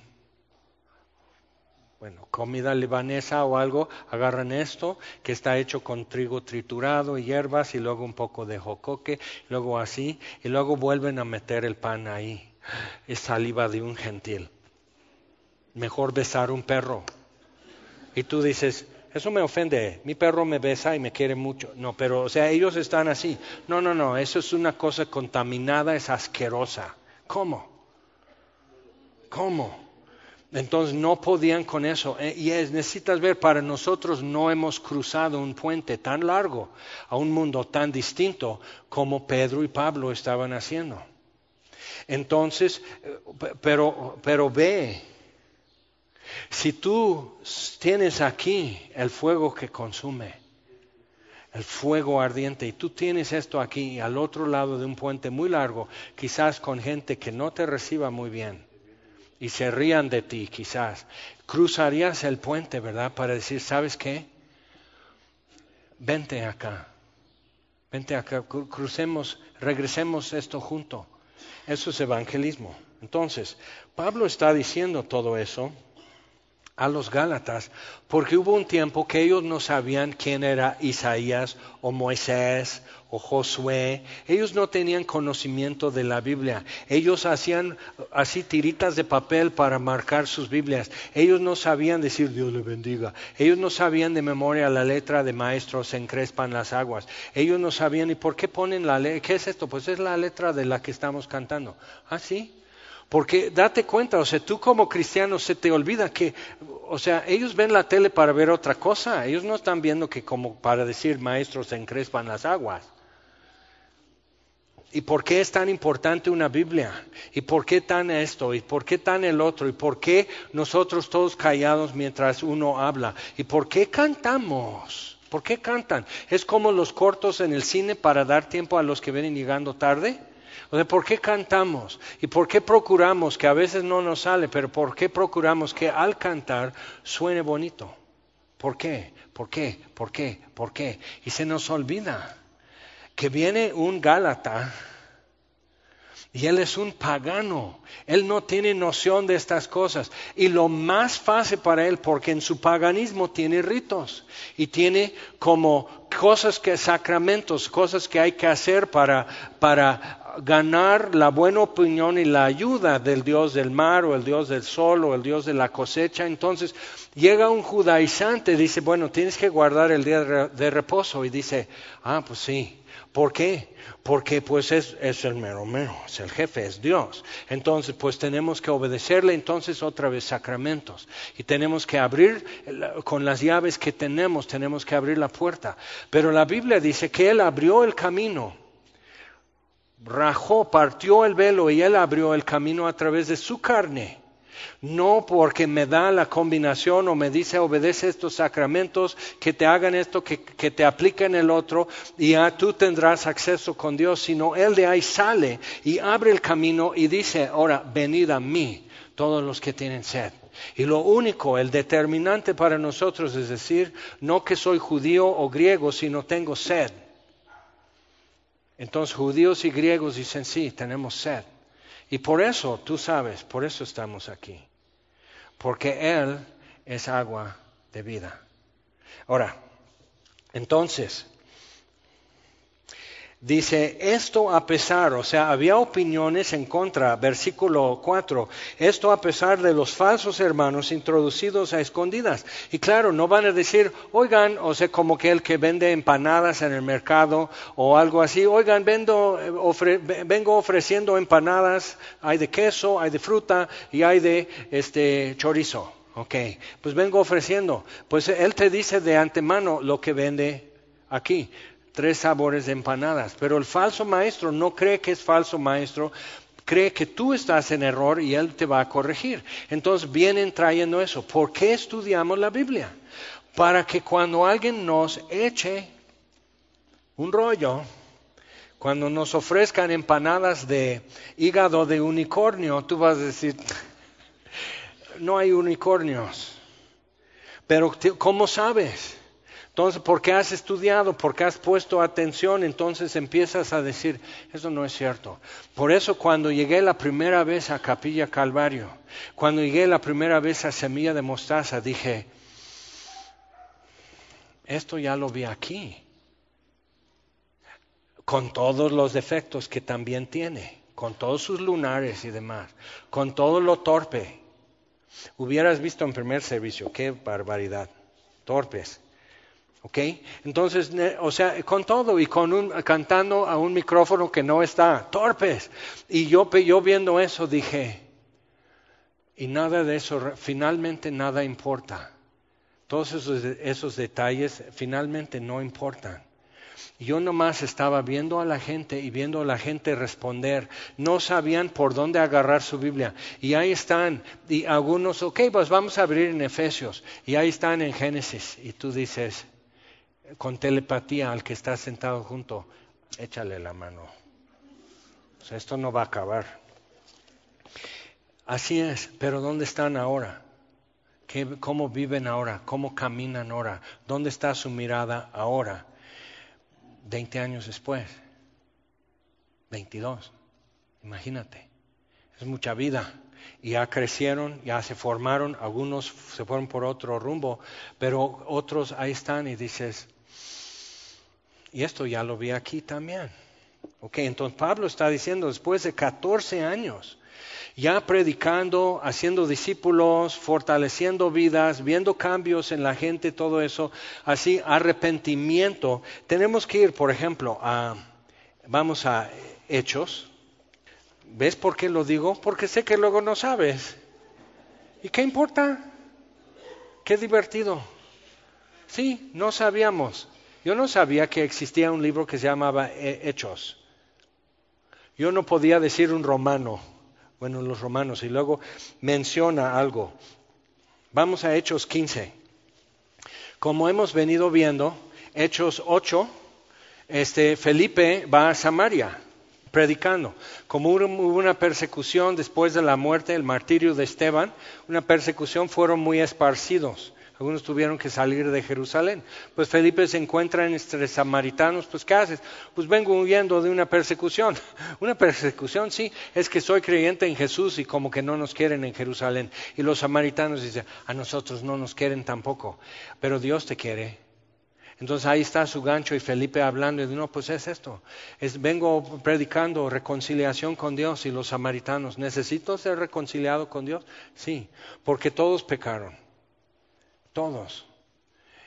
Bueno, comida libanesa o algo, agarran esto que está hecho con trigo triturado y hierbas y luego un poco de jocoque, luego así, y luego vuelven a meter el pan ahí. Es saliva de un gentil. Mejor besar un perro. Y tú dices, eso me ofende, mi perro me besa y me quiere mucho. No, pero o sea, ellos están así. No, no, no, eso es una cosa contaminada, es asquerosa. ¿Cómo? ¿Cómo? Entonces no podían con eso. Y es, necesitas ver, para nosotros no hemos cruzado un puente tan largo a un mundo tan distinto como Pedro y Pablo estaban haciendo. Entonces, pero, pero ve, si tú tienes aquí el fuego que consume, el fuego ardiente, y tú tienes esto aquí al otro lado de un puente muy largo, quizás con gente que no te reciba muy bien, y se rían de ti quizás, cruzarías el puente, ¿verdad? Para decir, ¿sabes qué? Vente acá, vente acá, crucemos, regresemos esto junto. Eso es evangelismo. Entonces, Pablo está diciendo todo eso a los Gálatas, porque hubo un tiempo que ellos no sabían quién era Isaías o Moisés o Josué. Ellos no tenían conocimiento de la Biblia. Ellos hacían así tiritas de papel para marcar sus Biblias. Ellos no sabían decir Dios le bendiga. Ellos no sabían de memoria la letra de maestros se encrespan las aguas. Ellos no sabían, ¿y por qué ponen la letra? ¿Qué es esto? Pues es la letra de la que estamos cantando. ¿Ah, sí? Porque date cuenta, o sea, tú como cristiano se te olvida que, o sea, ellos ven la tele para ver otra cosa. Ellos no están viendo que como para decir maestros se encrespan las aguas. ¿Y por qué es tan importante una Biblia? ¿Y por qué tan esto? ¿Y por qué tan el otro? ¿Y por qué nosotros todos callados mientras uno habla? ¿Y por qué cantamos? ¿Por qué cantan? ¿Es como los cortos en el cine para dar tiempo a los que vienen llegando tarde? O sea, ¿por qué cantamos? ¿Y por qué procuramos, que a veces no nos sale, pero por qué procuramos que al cantar suene bonito? ¿Por qué? ¿Por qué? ¿Por qué? ¿Por qué? Y se nos olvida que viene un Gálata y él es un pagano. Él no tiene noción de estas cosas. Y lo más fácil para él, porque en su paganismo tiene ritos y tiene como cosas que, sacramentos, cosas que hay que hacer para, para ganar la buena opinión y la ayuda del Dios del mar o el Dios del sol o el Dios de la cosecha. Entonces llega un judaizante y dice, bueno, tienes que guardar el día de reposo. Y dice, ah, pues sí. ¿Por qué? Porque pues es, es el mero mero, es el jefe, es Dios. Entonces pues tenemos que obedecerle, entonces otra vez sacramentos. Y tenemos que abrir, con las llaves que tenemos, tenemos que abrir la puerta. Pero la Biblia dice que Él abrió el camino, rajó, partió el velo y Él abrió el camino a través de su carne. No porque me da la combinación o me dice obedece estos sacramentos, que te hagan esto, que, que te apliquen el otro y ya tú tendrás acceso con Dios, sino Él de ahí sale y abre el camino y dice, ahora venid a mí todos los que tienen sed. Y lo único, el determinante para nosotros es decir, no que soy judío o griego, sino tengo sed. Entonces judíos y griegos dicen sí, tenemos sed. Y por eso, tú sabes, por eso estamos aquí. Porque Él es agua de vida. Ahora, entonces, dice, esto a pesar, o sea, había opiniones en contra, versículo cuatro, esto a pesar de los falsos hermanos introducidos a escondidas. Y claro, no van a decir, oigan, o sea, como que el que vende empanadas en el mercado o algo así, oigan, vendo, ofre, vengo ofreciendo empanadas, hay de queso, hay de fruta y hay de este chorizo. Ok, pues vengo ofreciendo. Pues él te dice de antemano lo que vende aquí. Tres sabores de empanadas, pero el falso maestro no cree que es falso maestro, cree que tú estás en error y él te va a corregir. Entonces vienen trayendo eso. ¿Por qué estudiamos la Biblia? Para que cuando alguien nos eche un rollo, cuando nos ofrezcan empanadas de hígado de unicornio, tú vas a decir, no hay unicornios. Pero ¿cómo sabes? Entonces, porque has estudiado, porque has puesto atención, entonces empiezas a decir, eso no es cierto. Por eso cuando llegué la primera vez a Capilla Calvario, cuando llegué la primera vez a Semilla de Mostaza, dije, esto ya lo vi aquí, con todos los defectos que también tiene, con todos sus lunares y demás, con todo lo torpe. Hubieras visto en primer servicio, qué barbaridad, torpes. ¿Ok? Entonces, o sea, con todo y con un, cantando a un micrófono que no está, torpes. Y yo, yo viendo eso dije, y nada de eso, finalmente nada importa. Todos esos, esos detalles finalmente no importan. Yo nomás estaba viendo a la gente y viendo a la gente responder. No sabían por dónde agarrar su Biblia. Y ahí están. Y algunos, ok, pues vamos a abrir en Efesios. Y ahí están en Génesis. Y tú dices, con telepatía al que está sentado junto, échale la mano. O sea, esto no va a acabar. Así es, pero ¿dónde están ahora? ¿Qué, ¿Cómo viven ahora? ¿Cómo caminan ahora? ¿Dónde está su mirada ahora? Veinte años después. Veintidós. Imagínate. Es mucha vida. Y ya crecieron, ya se formaron, algunos se fueron por otro rumbo, pero otros ahí están y dices, y esto ya lo vi aquí también. Ok, entonces Pablo está diciendo, después de catorce años, ya predicando, haciendo discípulos, fortaleciendo vidas, viendo cambios en la gente, todo eso, así, arrepentimiento. Tenemos que ir, por ejemplo, a, vamos a Hechos. ¿Ves por qué lo digo? Porque sé que luego no sabes. ¿Y qué importa? Qué divertido. Sí, no sabíamos. Yo no sabía que existía un libro que se llamaba Hechos. Yo no podía decir un romano. Bueno, los romanos. Y luego menciona algo. Vamos a Hechos quince. Como hemos venido viendo, Hechos ocho, este, Felipe va a Samaria predicando. Como hubo una persecución después de la muerte, el martirio de Esteban, una persecución, fueron muy esparcidos. Algunos tuvieron que salir de Jerusalén. Pues Felipe se encuentra entre samaritanos, pues ¿qué haces? Pues vengo huyendo de una persecución. Una persecución, sí, es que soy creyente en Jesús y como que no nos quieren en Jerusalén. Y los samaritanos dicen, a nosotros no nos quieren tampoco, pero Dios te quiere. Entonces ahí está su gancho y Felipe hablando y dice, no, pues es esto, es, vengo predicando reconciliación con Dios. Y los samaritanos, ¿necesito ser reconciliado con Dios? Sí, porque todos pecaron, todos.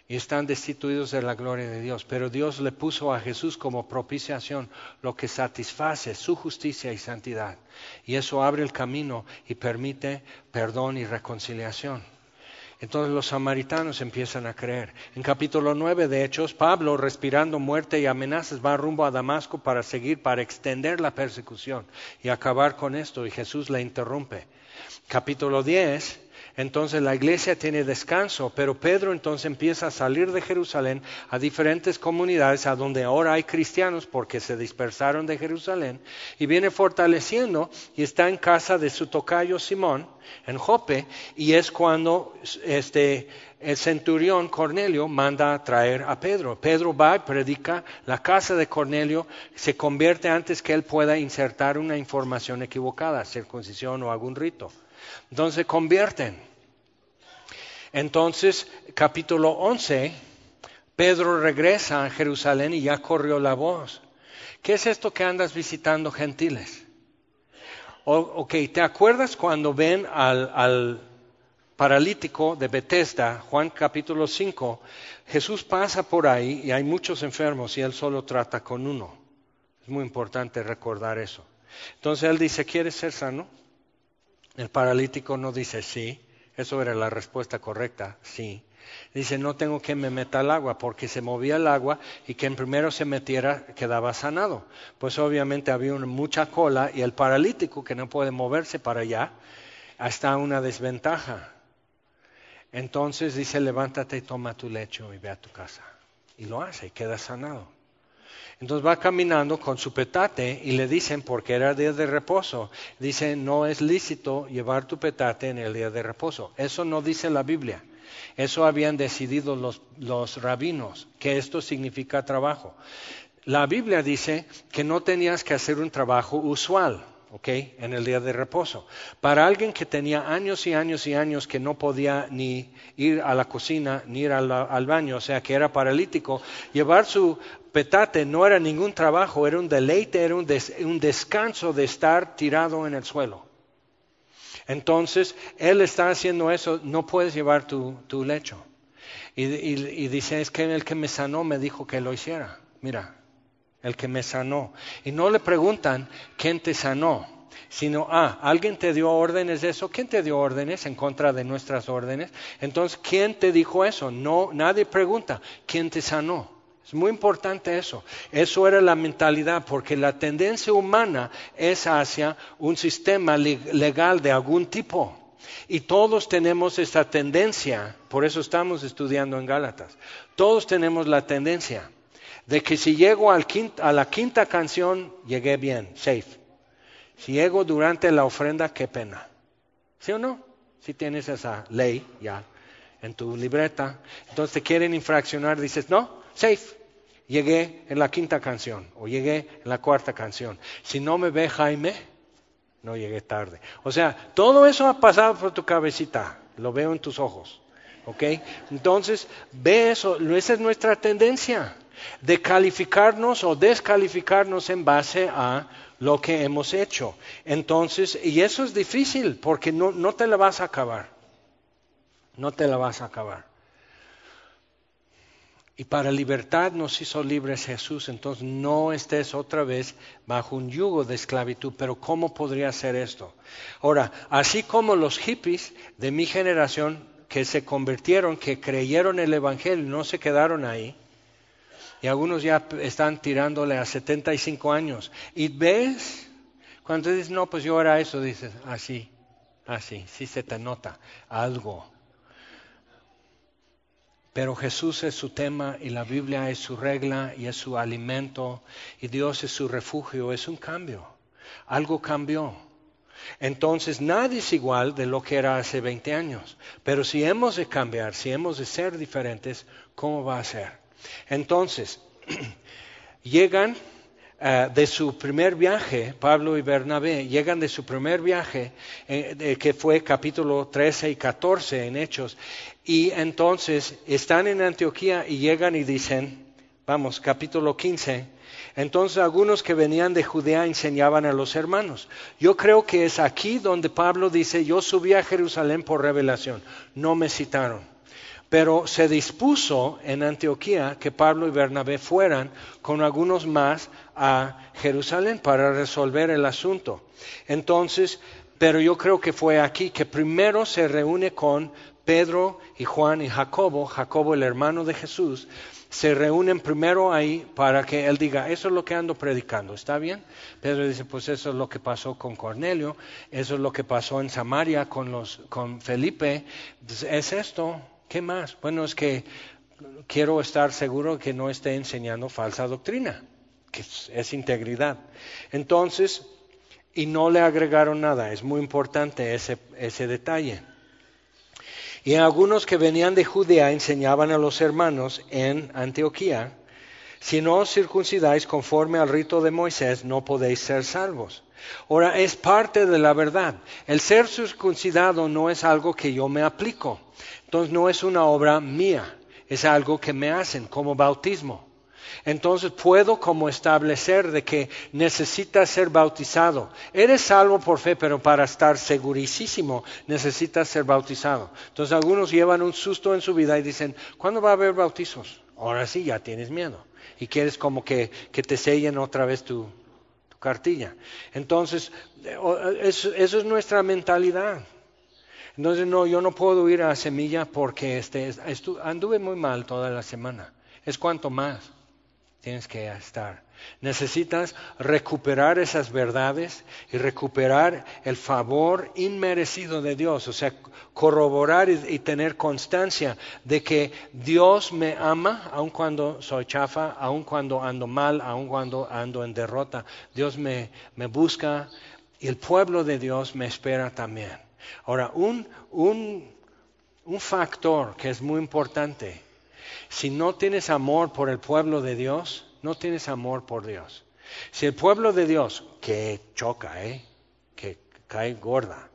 y están destituidos de la gloria de Dios. Pero Dios le puso a Jesús como propiciación, lo que satisface su justicia y santidad. Y eso abre el camino y permite perdón y reconciliación. Entonces los samaritanos empiezan a creer. En capítulo nueve de Hechos, Pablo, respirando muerte y amenazas, va rumbo a Damasco para seguir, para extender la persecución y acabar con esto, y Jesús le interrumpe. Capítulo diez, entonces la iglesia tiene descanso, pero Pedro entonces empieza a salir de Jerusalén a diferentes comunidades, a donde ahora hay cristianos porque se dispersaron de Jerusalén, y viene fortaleciendo y está en casa de su tocayo Simón, en Jope, y es cuando este, el centurión Cornelio manda a traer a Pedro. Pedro va y predica, la casa de Cornelio se convierte antes que él pueda insertar una información equivocada, circuncisión o algún rito. Entonces se convierten. Entonces, capítulo once, Pedro regresa a Jerusalén y ya corrió la voz. ¿Qué es esto que andas visitando gentiles? O, ok, ¿te acuerdas cuando ven al, al paralítico de Betesda, Juan capítulo cinco? Jesús pasa por ahí y hay muchos enfermos y él solo trata con uno. Es muy importante recordar eso. Entonces él dice, ¿quieres ser sano? El paralítico no dice sí, eso era la respuesta correcta, sí. Dice, no tengo que me meta al agua, porque se movía el agua y quien primero se metiera quedaba sanado. Pues obviamente había una, mucha cola y el paralítico que no puede moverse para allá, está una desventaja. Entonces dice, levántate y toma tu lecho y ve a tu casa. Y lo hace y queda sanado. Entonces va caminando con su petate y le dicen, porque era día de reposo, dice, no es lícito llevar tu petate en el día de reposo. Eso no dice la Biblia. Eso habían decidido los, los rabinos, que esto significa trabajo. La Biblia dice que no tenías que hacer un trabajo usual, ¿ok? En el día de reposo. Para alguien que tenía años y años y años que no podía ni ir a la cocina, ni ir al, al baño, o sea que era paralítico, llevar su petate no era ningún trabajo, era un deleite, era un, des, un descanso de estar tirado en el suelo. Entonces, él está haciendo eso, no puedes llevar tu, tu lecho. Y, y, y dice, es que el que me sanó me dijo que lo hiciera. Mira, el que me sanó. Y no le preguntan, ¿quién te sanó? Sino, ah, ¿alguien te dio órdenes de eso? ¿Quién te dio órdenes en contra de nuestras órdenes? Entonces, ¿quién te dijo eso? No, nadie pregunta, ¿quién te sanó? Es muy importante eso. Eso era la mentalidad, porque la tendencia humana es hacia un sistema legal de algún tipo. Y todos tenemos esa tendencia, por eso estamos estudiando en Gálatas. Todos tenemos la tendencia de que si llego al quinta, a la quinta canción, llegué bien, safe. Si llego durante la ofrenda, qué pena. ¿Sí o no? Si tienes esa ley ya en tu libreta, entonces te quieren infraccionar, dices, no, safe. Llegué en la quinta canción o llegué en la cuarta canción. Si no me ve Jaime, no llegué tarde. O sea, todo eso ha pasado por tu cabecita, lo veo en tus ojos. ¿Ok? Entonces, ve eso, esa es nuestra tendencia de calificarnos o descalificarnos en base a lo que hemos hecho. Entonces, y eso es difícil porque no, no te la vas a acabar. No te la vas a acabar. Y para libertad nos hizo libres Jesús, entonces no estés otra vez bajo un yugo de esclavitud. Pero ¿cómo podría ser esto? Ahora, así como los hippies de mi generación que se convirtieron, que creyeron el Evangelio, no se quedaron ahí. Y algunos ya están tirándole a setenta y cinco años. Y ves, cuando dices, no, pues yo era eso, dices, así, así, sí se te nota algo. Pero Jesús es su tema y la Biblia es su regla y es su alimento y Dios es su refugio, es un cambio. Algo cambió. Entonces nadie es igual de lo que era hace veinte años. Pero si hemos de cambiar, si hemos de ser diferentes, ¿cómo va a ser? Entonces, llegan uh, de su primer viaje, Pablo y Bernabé, llegan de su primer viaje, eh, de, que fue capítulo trece y catorce en Hechos. Y entonces están en Antioquía y llegan y dicen, vamos, capítulo quince, entonces algunos que venían de Judea enseñaban a los hermanos. Yo creo que es aquí donde Pablo dice, yo subí a Jerusalén por revelación, no me citaron. Pero se dispuso en Antioquía que Pablo y Bernabé fueran con algunos más a Jerusalén para resolver el asunto. Entonces, pero yo creo que fue aquí que primero se reúne con Pedro y Juan y Jacobo, Jacobo el hermano de Jesús, se reúnen primero ahí para que él diga, eso es lo que ando predicando, ¿está bien? Pedro dice, pues eso es lo que pasó con Cornelio, eso es lo que pasó en Samaria con, los, con Felipe, es esto, ¿qué más? Bueno, es que quiero estar seguro que no esté enseñando falsa doctrina, que es, es integridad. Entonces, y no le agregaron nada, es muy importante ese, ese detalle. Y algunos que venían de Judea enseñaban a los hermanos en Antioquía, si no os circuncidáis conforme al rito de Moisés, no podéis ser salvos. Ahora, es parte de la verdad. El ser circuncidado no es algo que yo me aplico. Entonces, no es una obra mía, es algo que me hacen como bautismo. Entonces puedo como establecer de que necesitas ser bautizado. Eres salvo por fe, pero para estar segurísimo necesitas ser bautizado. Entonces algunos llevan un susto en su vida y dicen, ¿cuándo va a haber bautizos? Ahora sí, ya tienes miedo. Y quieres como que, que te sellen otra vez tu, tu cartilla. Entonces, eso, eso es nuestra mentalidad. Entonces, no, yo no puedo ir a Semilla porque este, estu, anduve muy mal toda la semana. Es cuanto más tienes que estar. Necesitas recuperar esas verdades y recuperar el favor inmerecido de Dios. O sea, corroborar y, y tener constancia de que Dios me ama, aun cuando soy chafa, aun cuando ando mal, aun cuando ando en derrota. Dios me, me busca y el pueblo de Dios me espera también. Ahora, un, un, un factor que es muy importante. Si no tienes amor por el pueblo de Dios, no tienes amor por Dios. Si el pueblo de Dios, que choca, ¿eh? que cae gorda.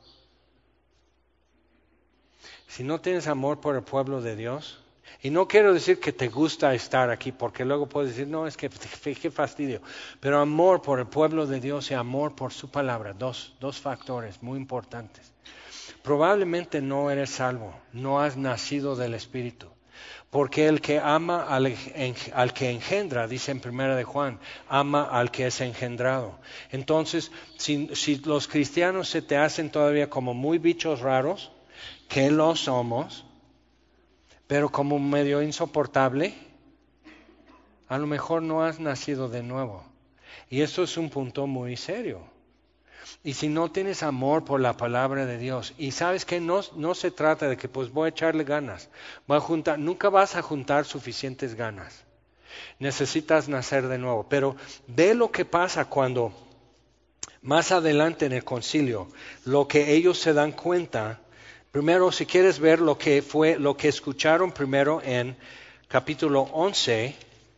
Si no tienes amor por el pueblo de Dios, y no quiero decir que te gusta estar aquí, porque luego puedes decir, no, es que qué fastidio. Pero amor por el pueblo de Dios y amor por su palabra, dos, dos factores muy importantes. Probablemente no eres salvo, no has nacido del Espíritu. Porque el que ama al, al que engendra, dice en primera de Juan, ama al que es engendrado. Entonces, si, si los cristianos se te hacen todavía como muy bichos raros, que lo somos, pero como medio insoportable, a lo mejor no has nacido de nuevo. Y eso es un punto muy serio. Y si no tienes amor por la palabra de Dios, y sabes que no, no se trata de que pues voy a echarle ganas, voy a juntar, nunca vas a juntar suficientes ganas. Necesitas nacer de nuevo. Pero ve lo que pasa cuando más adelante en el concilio, lo que ellos se dan cuenta. Primero, si quieres ver lo que fue, lo que escucharon primero en capítulo once,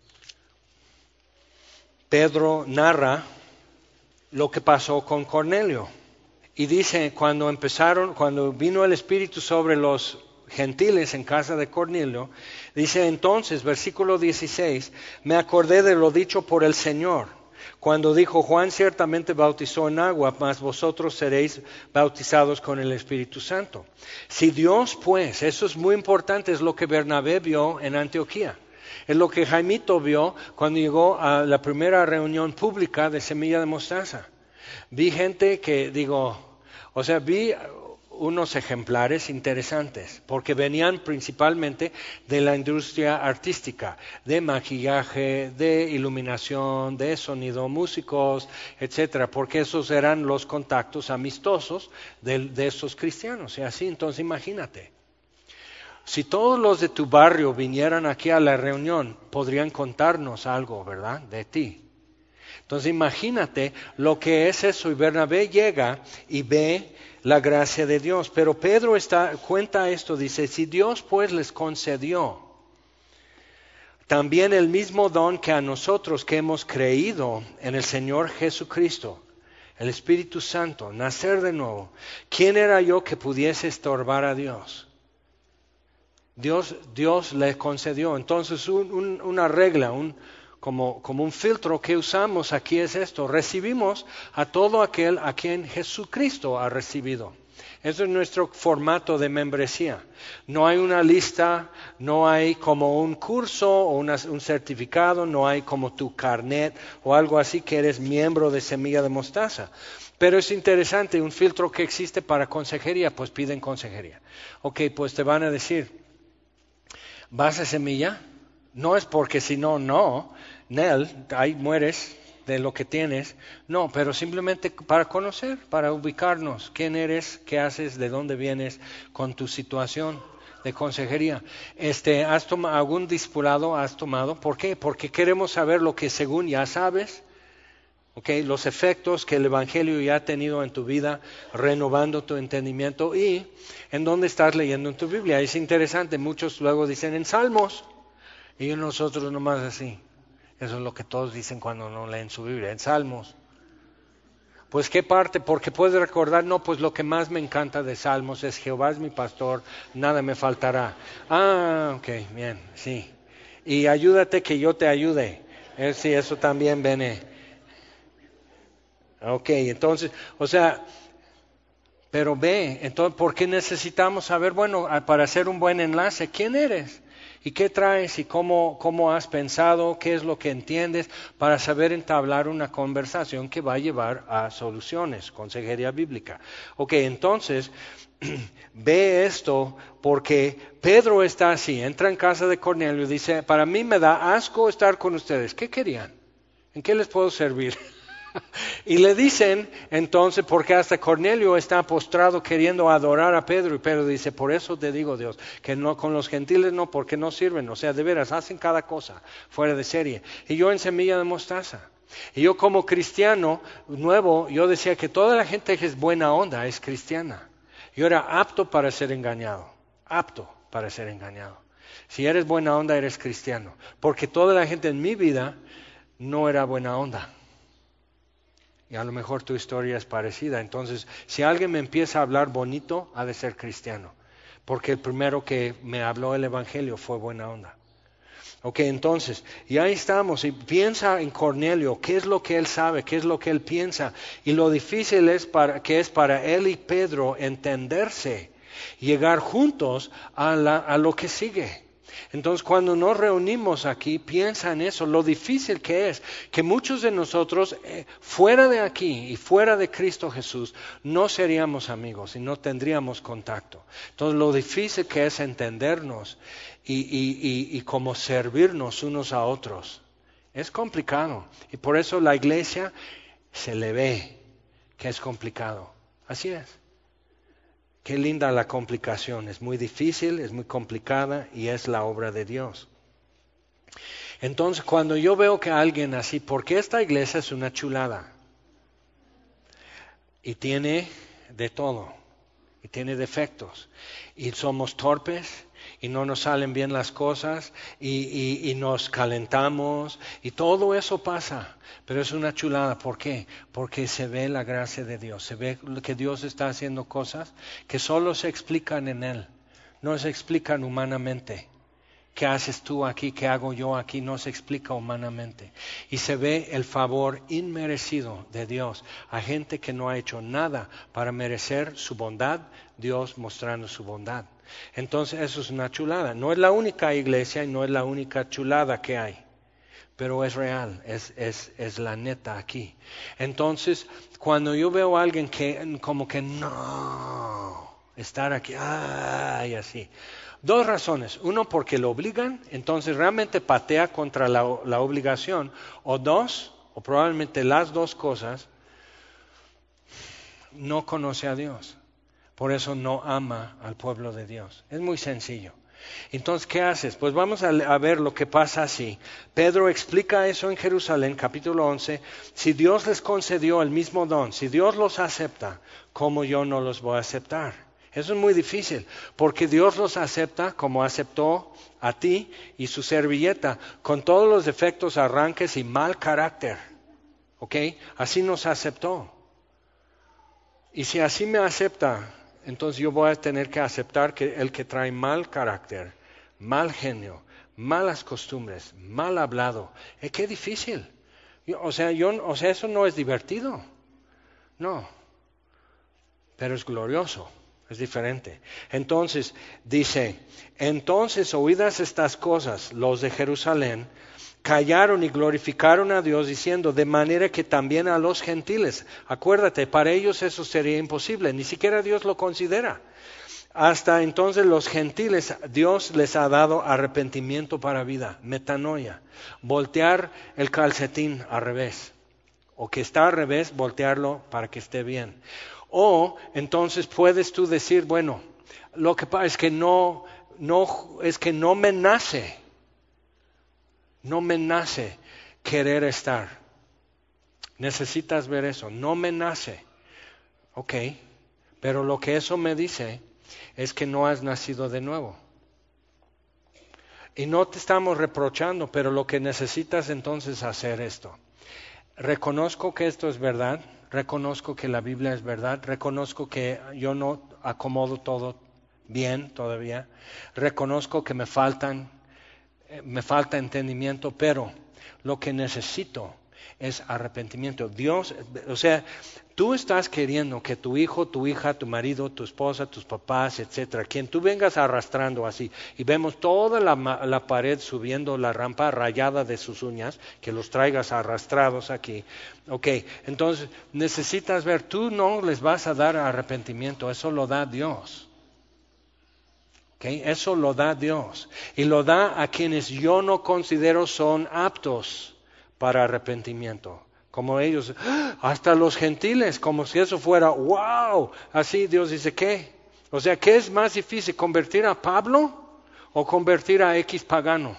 Pedro narra lo que pasó con Cornelio. Y dice, cuando empezaron, cuando vino el Espíritu sobre los gentiles en casa de Cornelio, dice entonces, versículo dieciséis, me acordé de lo dicho por el Señor, cuando dijo, Juan ciertamente bautizó en agua, mas vosotros seréis bautizados con el Espíritu Santo. Si Dios pues, eso es muy importante, es lo que Bernabé vio en Antioquía. Es lo que Jaimito vio cuando llegó a la primera reunión pública de Semilla de Mostaza. Vi gente que, digo, o sea, vi unos ejemplares interesantes, porque venían principalmente de la industria artística, de maquillaje, de iluminación, de sonido, músicos, etcétera, porque esos eran los contactos amistosos de, de esos cristianos. Y así, entonces imagínate. Si todos los de tu barrio vinieran aquí a la reunión, podrían contarnos algo, ¿verdad?, de ti. Entonces imagínate lo que es eso. Y Bernabé llega y ve la gracia de Dios. Pero Pedro está, cuenta esto, dice, si Dios pues les concedió también el mismo don que a nosotros que hemos creído en el Señor Jesucristo, el Espíritu Santo, nacer de nuevo, ¿quién era yo que pudiese estorbar a Dios? Dios, Dios le concedió. Entonces un, un, una regla, un, como, como un filtro que usamos aquí es esto. Recibimos a todo aquel a quien Jesucristo ha recibido. Eso es nuestro formato de membresía. No hay una lista, no hay como un curso o una, un certificado, no hay como tu carnet o algo así que eres miembro de Semilla de Mostaza. Pero es interesante, un filtro que existe para consejería, pues piden consejería. Ok, pues te van a decir, ¿vas a Semilla? No es porque si no, no. Nel, ahí mueres de lo que tienes. No, pero simplemente para conocer, para ubicarnos. ¿Quién eres? ¿Qué haces? ¿De dónde vienes? Con tu situación de consejería. Este, ¿has tomado algún discipulado? ¿Has tomado? ¿Por qué? Porque queremos saber lo que según ya sabes. Okay, los efectos que el Evangelio ya ha tenido en tu vida, renovando tu entendimiento y en dónde estás leyendo en tu Biblia. Es interesante, muchos luego dicen en Salmos y nosotros nomás así. Eso es lo que todos dicen cuando no leen su Biblia, en Salmos. Pues qué parte, porque puedes recordar, no, pues lo que más me encanta de Salmos es Jehová es mi pastor, nada me faltará. Ah, ok, bien, sí. Y ayúdate que yo te ayude. Eh, sí, eso también viene. Ok, entonces, o sea, pero ve, entonces, ¿por qué necesitamos saber, bueno, para hacer un buen enlace, quién eres? ¿Y qué traes? ¿Y cómo, cómo has pensado? ¿Qué es lo que entiendes? Para saber entablar una conversación que va a llevar a soluciones, consejería bíblica. Ok, entonces, ve esto porque Pedro está así, entra en casa de Cornelio y dice, para mí me da asco estar con ustedes. ¿Qué querían? ¿En qué les puedo servir? Y le dicen entonces, porque hasta Cornelio está postrado queriendo adorar a Pedro, y Pedro dice, por eso te digo Dios, que no con los gentiles no, porque no sirven, o sea, de veras, hacen cada cosa fuera de serie. Y yo en Semilla de Mostaza, y yo como cristiano nuevo, yo decía que toda la gente que es buena onda es cristiana. Yo era apto para ser engañado, apto para ser engañado. Si eres buena onda, eres cristiano, porque toda la gente en mi vida no era buena onda. Y a lo mejor tu historia es parecida. Entonces, si alguien me empieza a hablar bonito, ha de ser cristiano. Porque el primero que me habló el Evangelio fue buena onda. Ok, entonces, y ahí estamos. Y piensa en Cornelio, qué es lo que él sabe, qué es lo que él piensa. Y lo difícil es para, que es para él y Pedro entenderse, llegar juntos a, la, a lo que sigue. Entonces, cuando nos reunimos aquí, piensa en eso, lo difícil que es, que muchos de nosotros, eh, fuera de aquí y fuera de Cristo Jesús, no seríamos amigos y no tendríamos contacto. Entonces, lo difícil que es entendernos y, y, y, y cómo servirnos unos a otros. Es complicado y por eso la iglesia se le ve que es complicado. Así es. Qué linda la complicación, es muy difícil, es muy complicada y es la obra de Dios. Entonces, cuando yo veo que alguien así, porque esta iglesia es una chulada y tiene de todo, y tiene defectos, y somos torpes, y no nos salen bien las cosas, y, y, y nos calentamos, y todo eso pasa, pero es una chulada. ¿Por qué? Porque se ve la gracia de Dios, se ve que Dios está haciendo cosas que solo se explican en Él, no se explican humanamente. ¿Qué haces tú aquí? ¿Qué hago yo aquí? No se explica humanamente. Y se ve el favor inmerecido de Dios a gente que no ha hecho nada para merecer su bondad, Dios mostrando su bondad. Entonces eso es una chulada. No es la única iglesia y no es la única chulada que hay, pero es real, es, es, es la neta aquí. Entonces, cuando yo veo a alguien que como que no, estar aquí, ay, así. Dos razones. Uno, porque lo obligan, entonces realmente patea contra la, la obligación. O dos, o probablemente las dos cosas, no conoce a Dios. Por eso no ama al pueblo de Dios. Es muy sencillo. Entonces, ¿qué haces? Pues vamos a, a ver lo que pasa así. Pedro explica eso en Jerusalén, capítulo once. Si Dios les concedió el mismo don, si Dios los acepta, ¿cómo yo no los voy a aceptar? Eso es muy difícil, porque Dios los acepta como aceptó a ti y su servilleta, con todos los defectos, arranques y mal carácter. ¿Ok? Así nos aceptó. Y si así me acepta, entonces yo voy a tener que aceptar que el que trae mal carácter, mal genio, malas costumbres, mal hablado, eh, qué difícil. Yo, o sea, yo, o sea, eso no es divertido. No. pero es glorioso, es diferente. Entonces, dice, entonces oídas estas cosas, los de Jerusalén callaron y glorificaron a Dios diciendo, de manera que también a los gentiles, acuérdate, para ellos eso sería imposible, ni siquiera Dios lo considera. Hasta entonces los gentiles, Dios les ha dado arrepentimiento para vida, metanoia, voltear el calcetín al revés, o que está al revés, voltearlo para que esté bien. O entonces puedes tú decir, bueno, lo que pasa es que no, no, es que no me nace, no me nace querer estar. Necesitas ver eso, no me nace. Ok, pero lo que eso me dice es que no has nacido de nuevo. Y no te estamos reprochando, pero lo que necesitas entonces es hacer esto. Reconozco que esto es verdad, reconozco que la Biblia es verdad, reconozco que yo no acomodo todo bien todavía, reconozco que me faltan, me falta entendimiento, pero lo que necesito es arrepentimiento. Dios, o sea, tú estás queriendo que tu hijo, tu hija, tu marido, tu esposa, tus papás, etcétera, quien tú vengas arrastrando así, y vemos toda la, la pared subiendo la rampa rayada de sus uñas, que los traigas arrastrados aquí. Ok, entonces necesitas ver, tú no les vas a dar arrepentimiento, eso lo da Dios. Okay, eso lo da Dios, y lo da a quienes yo no considero son aptos para arrepentimiento, como ellos, hasta los gentiles, como si eso fuera, wow, así Dios dice, ¿qué? O sea, ¿qué es más difícil, convertir a Pablo o convertir a X pagano?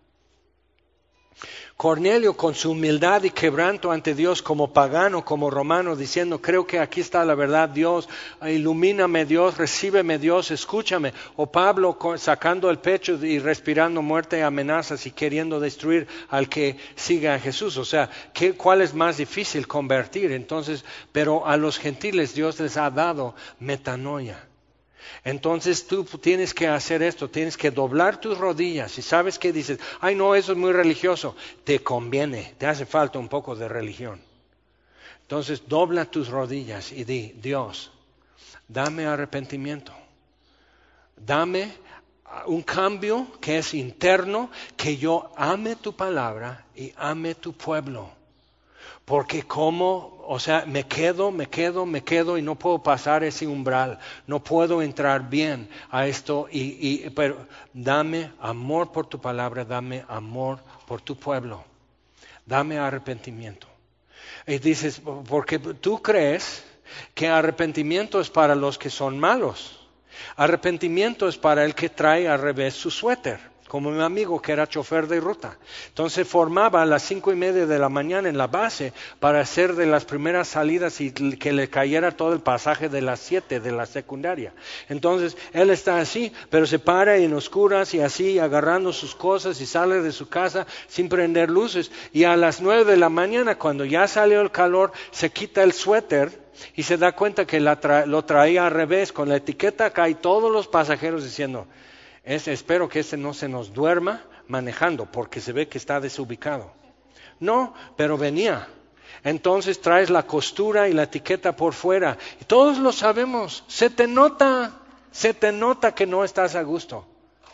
Cornelio, con su humildad y quebranto ante Dios como pagano, como romano, diciendo, creo que aquí está la verdad, Dios, ilumíname Dios, recíbeme Dios, escúchame. O Pablo sacando el pecho y respirando muerte y amenazas y queriendo destruir al que siga a Jesús. O sea, ¿qué, ¿cuál es más difícil convertir? Entonces, pero a los gentiles Dios les ha dado metanoia. Entonces tú tienes que hacer esto, tienes que doblar tus rodillas y sabes que dices, ay no, eso es muy religioso, te conviene, te hace falta un poco de religión. Entonces dobla tus rodillas y di, Dios, dame arrepentimiento, dame un cambio que es interno, que yo ame tu palabra y ame tu pueblo. Porque como, o sea, me quedo, me quedo, me quedo y no puedo pasar ese umbral, no puedo entrar bien a esto, y, y, pero dame amor por tu palabra, dame amor por tu pueblo, dame arrepentimiento. Y dices, porque tú crees que arrepentimiento es para los que son malos, arrepentimiento es para el que trae al revés su suéter. Como mi amigo que era chofer de ruta. Entonces formaba a las cinco y media de la mañana en la base para hacer de las primeras salidas y que le cayera todo el pasaje de las siete de la secundaria. Entonces él está así, pero se para en oscuras y así agarrando sus cosas y sale de su casa sin prender luces. Y a las nueve de la mañana, cuando ya salió el calor, se quita el suéter y se da cuenta que la tra- lo traía al revés, con la etiqueta acá y todos los pasajeros diciendo, Es, espero que este no se nos duerma manejando, porque se ve que está desubicado. No, pero venía. Entonces traes la costura y la etiqueta por fuera. Y todos lo sabemos. Se te nota, se te nota que no estás a gusto.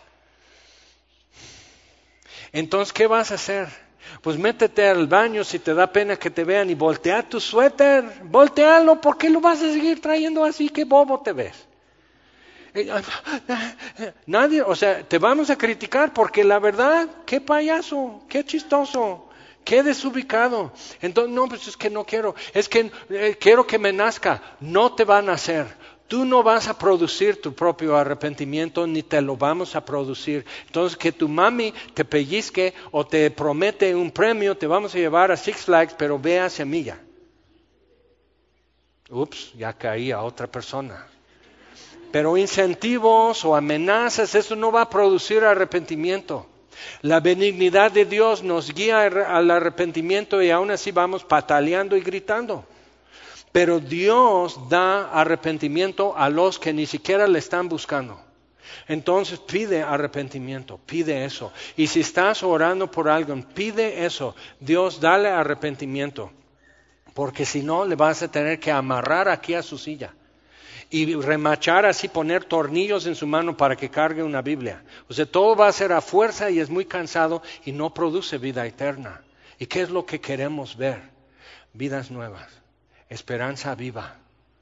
Entonces, ¿qué vas a hacer? Pues métete al baño si te da pena que te vean y voltea tu suéter. Voltealo, ¿por qué lo vas a seguir trayendo así? ¿Qué bobo te ves? Nadie, o sea, te vamos a criticar porque la verdad, qué payaso, qué chistoso, qué desubicado. Entonces, no, pues es que no quiero, es que eh, quiero que me nazca. No te van a hacer. Tú no vas a producir tu propio arrepentimiento, ni te lo vamos a producir. Entonces, que tu mami te pellizque o te promete un premio, te vamos a llevar a Six Flags, pero ve a Semilla. Ups, ya caí a otra persona. Pero incentivos o amenazas, eso no va a producir arrepentimiento. La benignidad de Dios nos guía al arrepentimiento y aún así vamos pataleando y gritando. Pero Dios da arrepentimiento a los que ni siquiera le están buscando. Entonces pide arrepentimiento, pide eso. Y si estás orando por alguien, pide eso. Dios, dale arrepentimiento. Porque si no, le vas a tener que amarrar aquí a su silla. Y remachar así, poner tornillos en su mano para que cargue una Biblia. O sea, todo va a ser a fuerza y es muy cansado y no produce vida eterna. ¿Y qué es lo que queremos ver? Vidas nuevas, esperanza viva,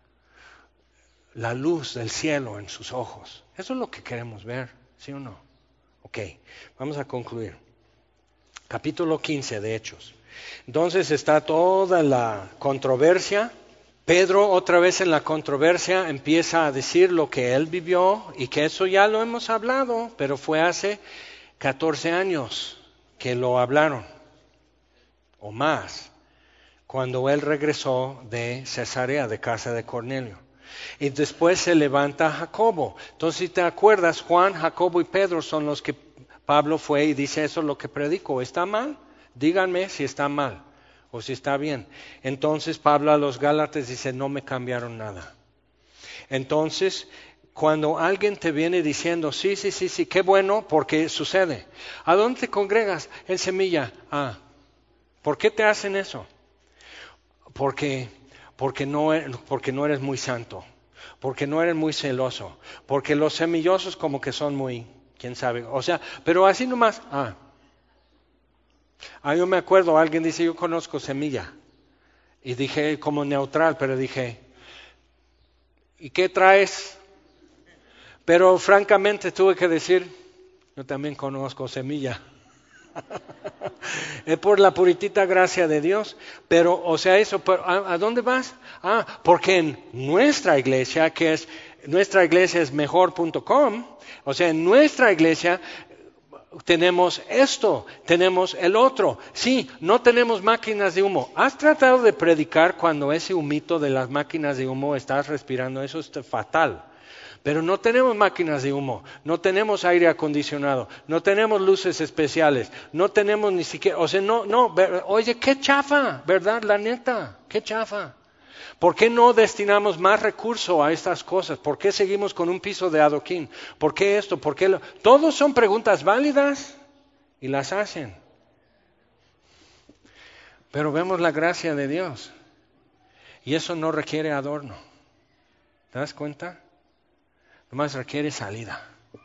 la luz del cielo en sus ojos. Eso es lo que queremos ver, ¿sí o no? Ok, vamos a concluir. Capítulo quince de Hechos. Entonces está toda la controversia. Pedro otra vez en la controversia empieza a decir lo que él vivió y que eso ya lo hemos hablado, pero fue hace catorce años que lo hablaron o más, cuando él regresó de Cesarea, de casa de Cornelio. Y después se levanta Jacobo. Entonces, si te acuerdas, Juan, Jacobo y Pedro son los que Pablo fue y dice eso es lo que predico. ¿Está mal? Díganme si está mal o si está bien. Entonces Pablo a los Gálatas dice, no me cambiaron nada. Entonces, cuando alguien te viene diciendo, sí, sí, sí, sí, qué bueno, porque sucede. ¿A dónde te congregas? En Semilla. Ah, ¿por qué te hacen eso? Porque, porque, no, porque no eres muy santo, porque no eres muy celoso, porque los semillosos como que son muy, quién sabe, o sea, pero así nomás, ah. Ah, yo me acuerdo, alguien dice, yo conozco Semilla, y dije como neutral, pero dije, ¿y qué traes? Pero francamente tuve que decir, yo también conozco Semilla. Es por la puritita gracia de Dios, pero, o sea, eso, pero, ¿a, ¿a dónde vas? Ah, porque en nuestra iglesia, que es, nuestra iglesia es mejor punto com, o sea, en nuestra iglesia tenemos esto, tenemos el otro. Sí, no tenemos máquinas de humo. ¿Has tratado de predicar cuando ese humito de las máquinas de humo estás respirando? Eso es fatal. Pero no tenemos máquinas de humo, no tenemos aire acondicionado, no tenemos luces especiales, no tenemos ni siquiera, o sea, no, no, oye, qué chafa, ¿verdad? La neta, qué chafa. ¿Por qué no destinamos más recurso a estas cosas? ¿Por qué seguimos con un piso de adoquín? ¿Por qué esto? ¿Por qué lo? Todos son preguntas válidas y las hacen. Pero vemos la gracia de Dios y eso no requiere adorno. ¿Te das cuenta? Nomás requiere salida,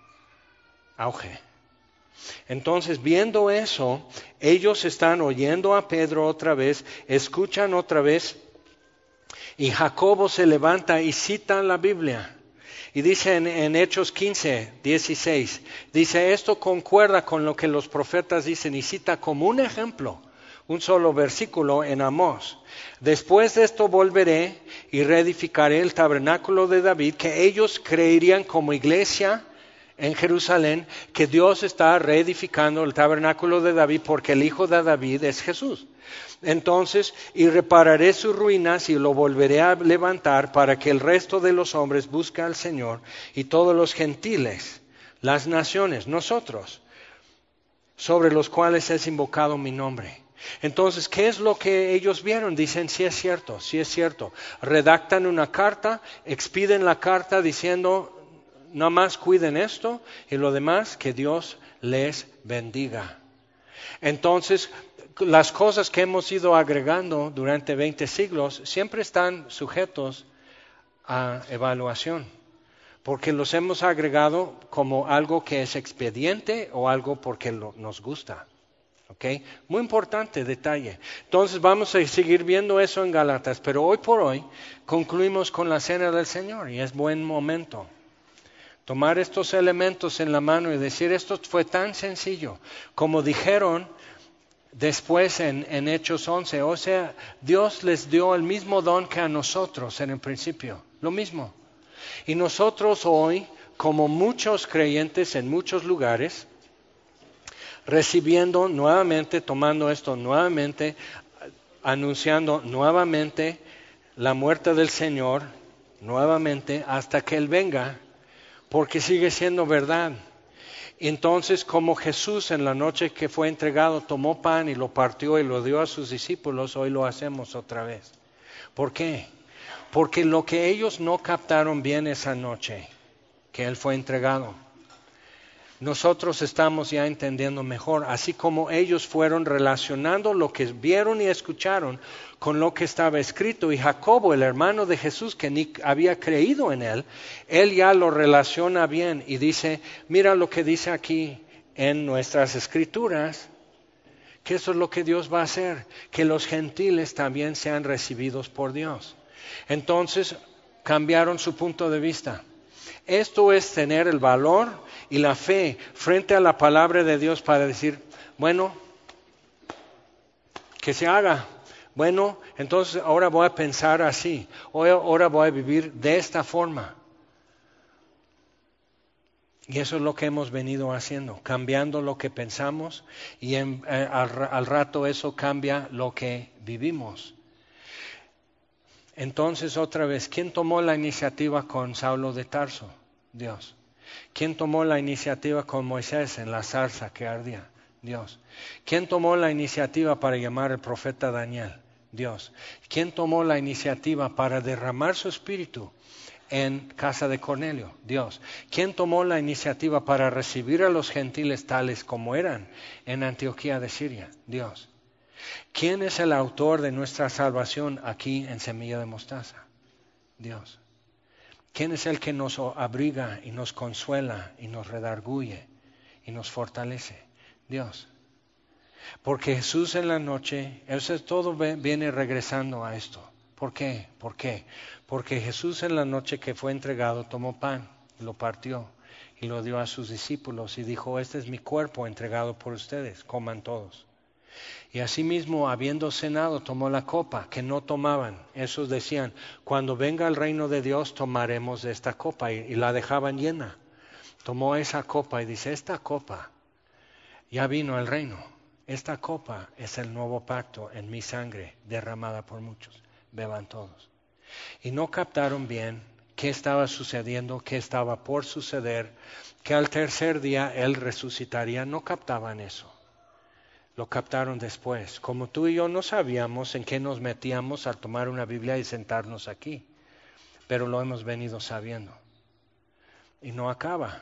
auge. Entonces, viendo eso, ellos están oyendo a Pedro otra vez, escuchan otra vez, y Jacobo se levanta y cita la Biblia. Y dice en, en Hechos quince, dieciséis, dice, esto concuerda con lo que los profetas dicen, y cita como un ejemplo, un solo versículo en Amós. Después de esto volveré y reedificaré el tabernáculo de David, que ellos creerían como iglesia en Jerusalén, que Dios está reedificando el tabernáculo de David porque el hijo de David es Jesús. Entonces, y repararé sus ruinas y lo volveré a levantar para que el resto de los hombres busque al Señor y todos los gentiles, las naciones, nosotros, sobre los cuales es invocado mi nombre. Entonces, ¿qué es lo que ellos vieron? Dicen, sí es cierto, sí es cierto. Redactan una carta, expiden la carta diciendo, no más cuiden esto y lo demás, que Dios les bendiga. Entonces, las cosas que hemos ido agregando durante veinte siglos siempre están sujetos a evaluación, porque los hemos agregado como algo que es expediente o algo porque lo, nos gusta. ¿Okay? Muy importante detalle. Entonces vamos a seguir viendo eso en Gálatas, pero hoy por hoy concluimos con la cena del Señor y es buen momento. Tomar estos elementos en la mano y decir, esto fue tan sencillo, como dijeron después en, en Hechos once, o sea, Dios les dio el mismo don que a nosotros en el principio, lo mismo. Y nosotros hoy, como muchos creyentes en muchos lugares, recibiendo nuevamente, tomando esto nuevamente, anunciando nuevamente la muerte del Señor, nuevamente, hasta que Él venga, porque sigue siendo verdad. Entonces, como Jesús en la noche que fue entregado tomó pan y lo partió y lo dio a sus discípulos, hoy lo hacemos otra vez. ¿Por qué? Porque lo que ellos no captaron bien esa noche, que Él fue entregado, nosotros estamos ya entendiendo mejor, así como ellos fueron relacionando lo que vieron y escucharon con lo que estaba escrito. Y Jacobo, el hermano de Jesús, que ni había creído en él, él ya lo relaciona bien y dice, mira lo que dice aquí en nuestras escrituras, que eso es lo que Dios va a hacer, que los gentiles también sean recibidos por Dios. Entonces cambiaron su punto de vista. Esto es tener el valor y la fe frente a la palabra de Dios para decir, bueno, que se haga. Bueno, entonces ahora voy a pensar así, ahora voy a vivir de esta forma. Y eso es lo que hemos venido haciendo, cambiando lo que pensamos y en, eh, al, al rato eso cambia lo que vivimos. Entonces otra vez, ¿quién tomó la iniciativa con Saulo de Tarso? Dios. ¿Quién tomó la iniciativa con Moisés en la zarza que ardía? Dios. ¿Quién tomó la iniciativa para llamar al profeta Daniel? Dios. ¿Quién tomó la iniciativa para derramar su espíritu en casa de Cornelio? Dios. ¿Quién tomó la iniciativa para recibir a los gentiles tales como eran en Antioquía de Siria? Dios. ¿Quién es el autor de nuestra salvación aquí en Semilla de Mostaza? Dios. ¿Quién es el que nos abriga y nos consuela y nos redarguye y nos fortalece? Dios. Porque Jesús en la noche, eso todo viene regresando a esto. ¿Por qué? ¿Por qué? Porque Jesús en la noche que fue entregado tomó pan, lo partió y lo dio a sus discípulos y dijo, este es mi cuerpo entregado por ustedes, coman todos. Y asimismo, habiendo cenado, tomó la copa, que no tomaban. Esos decían, cuando venga el reino de Dios, tomaremos de esta copa. Y, y la dejaban llena. Tomó esa copa y dice, esta copa, ya vino el reino. Esta copa es el nuevo pacto en mi sangre, derramada por muchos. Beban todos. Y no captaron bien qué estaba sucediendo, qué estaba por suceder, que al tercer día Él resucitaría. No captaban eso. Lo captaron después. Como tú y yo no sabíamos en qué nos metíamos al tomar una Biblia y sentarnos aquí. Pero lo hemos venido sabiendo. Y no acaba.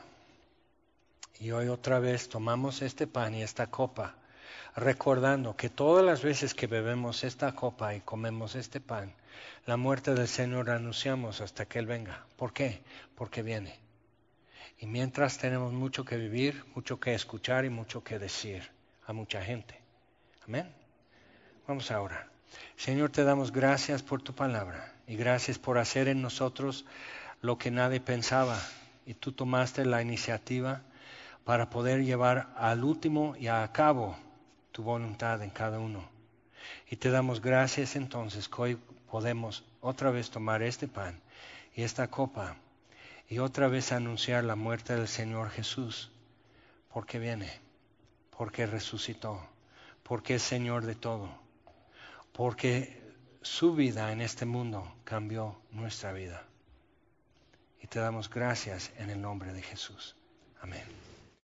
Y hoy otra vez tomamos este pan y esta copa, recordando que todas las veces que bebemos esta copa y comemos este pan, la muerte del Señor anunciamos hasta que Él venga. ¿Por qué? Porque viene. Y mientras tenemos mucho que vivir, mucho que escuchar y mucho que decir a mucha gente. Amén. Vamos a orar. Señor, te damos gracias por tu palabra y gracias por hacer en nosotros lo que nadie pensaba. Y tú tomaste la iniciativa para poder llevar al último y a cabo tu voluntad en cada uno. Y te damos gracias entonces que hoy podemos otra vez tomar este pan y esta copa y otra vez anunciar la muerte del Señor Jesús, porque viene, porque resucitó, porque es Señor de todo, porque su vida en este mundo cambió nuestra vida. Y te damos gracias en el nombre de Jesús. Amén.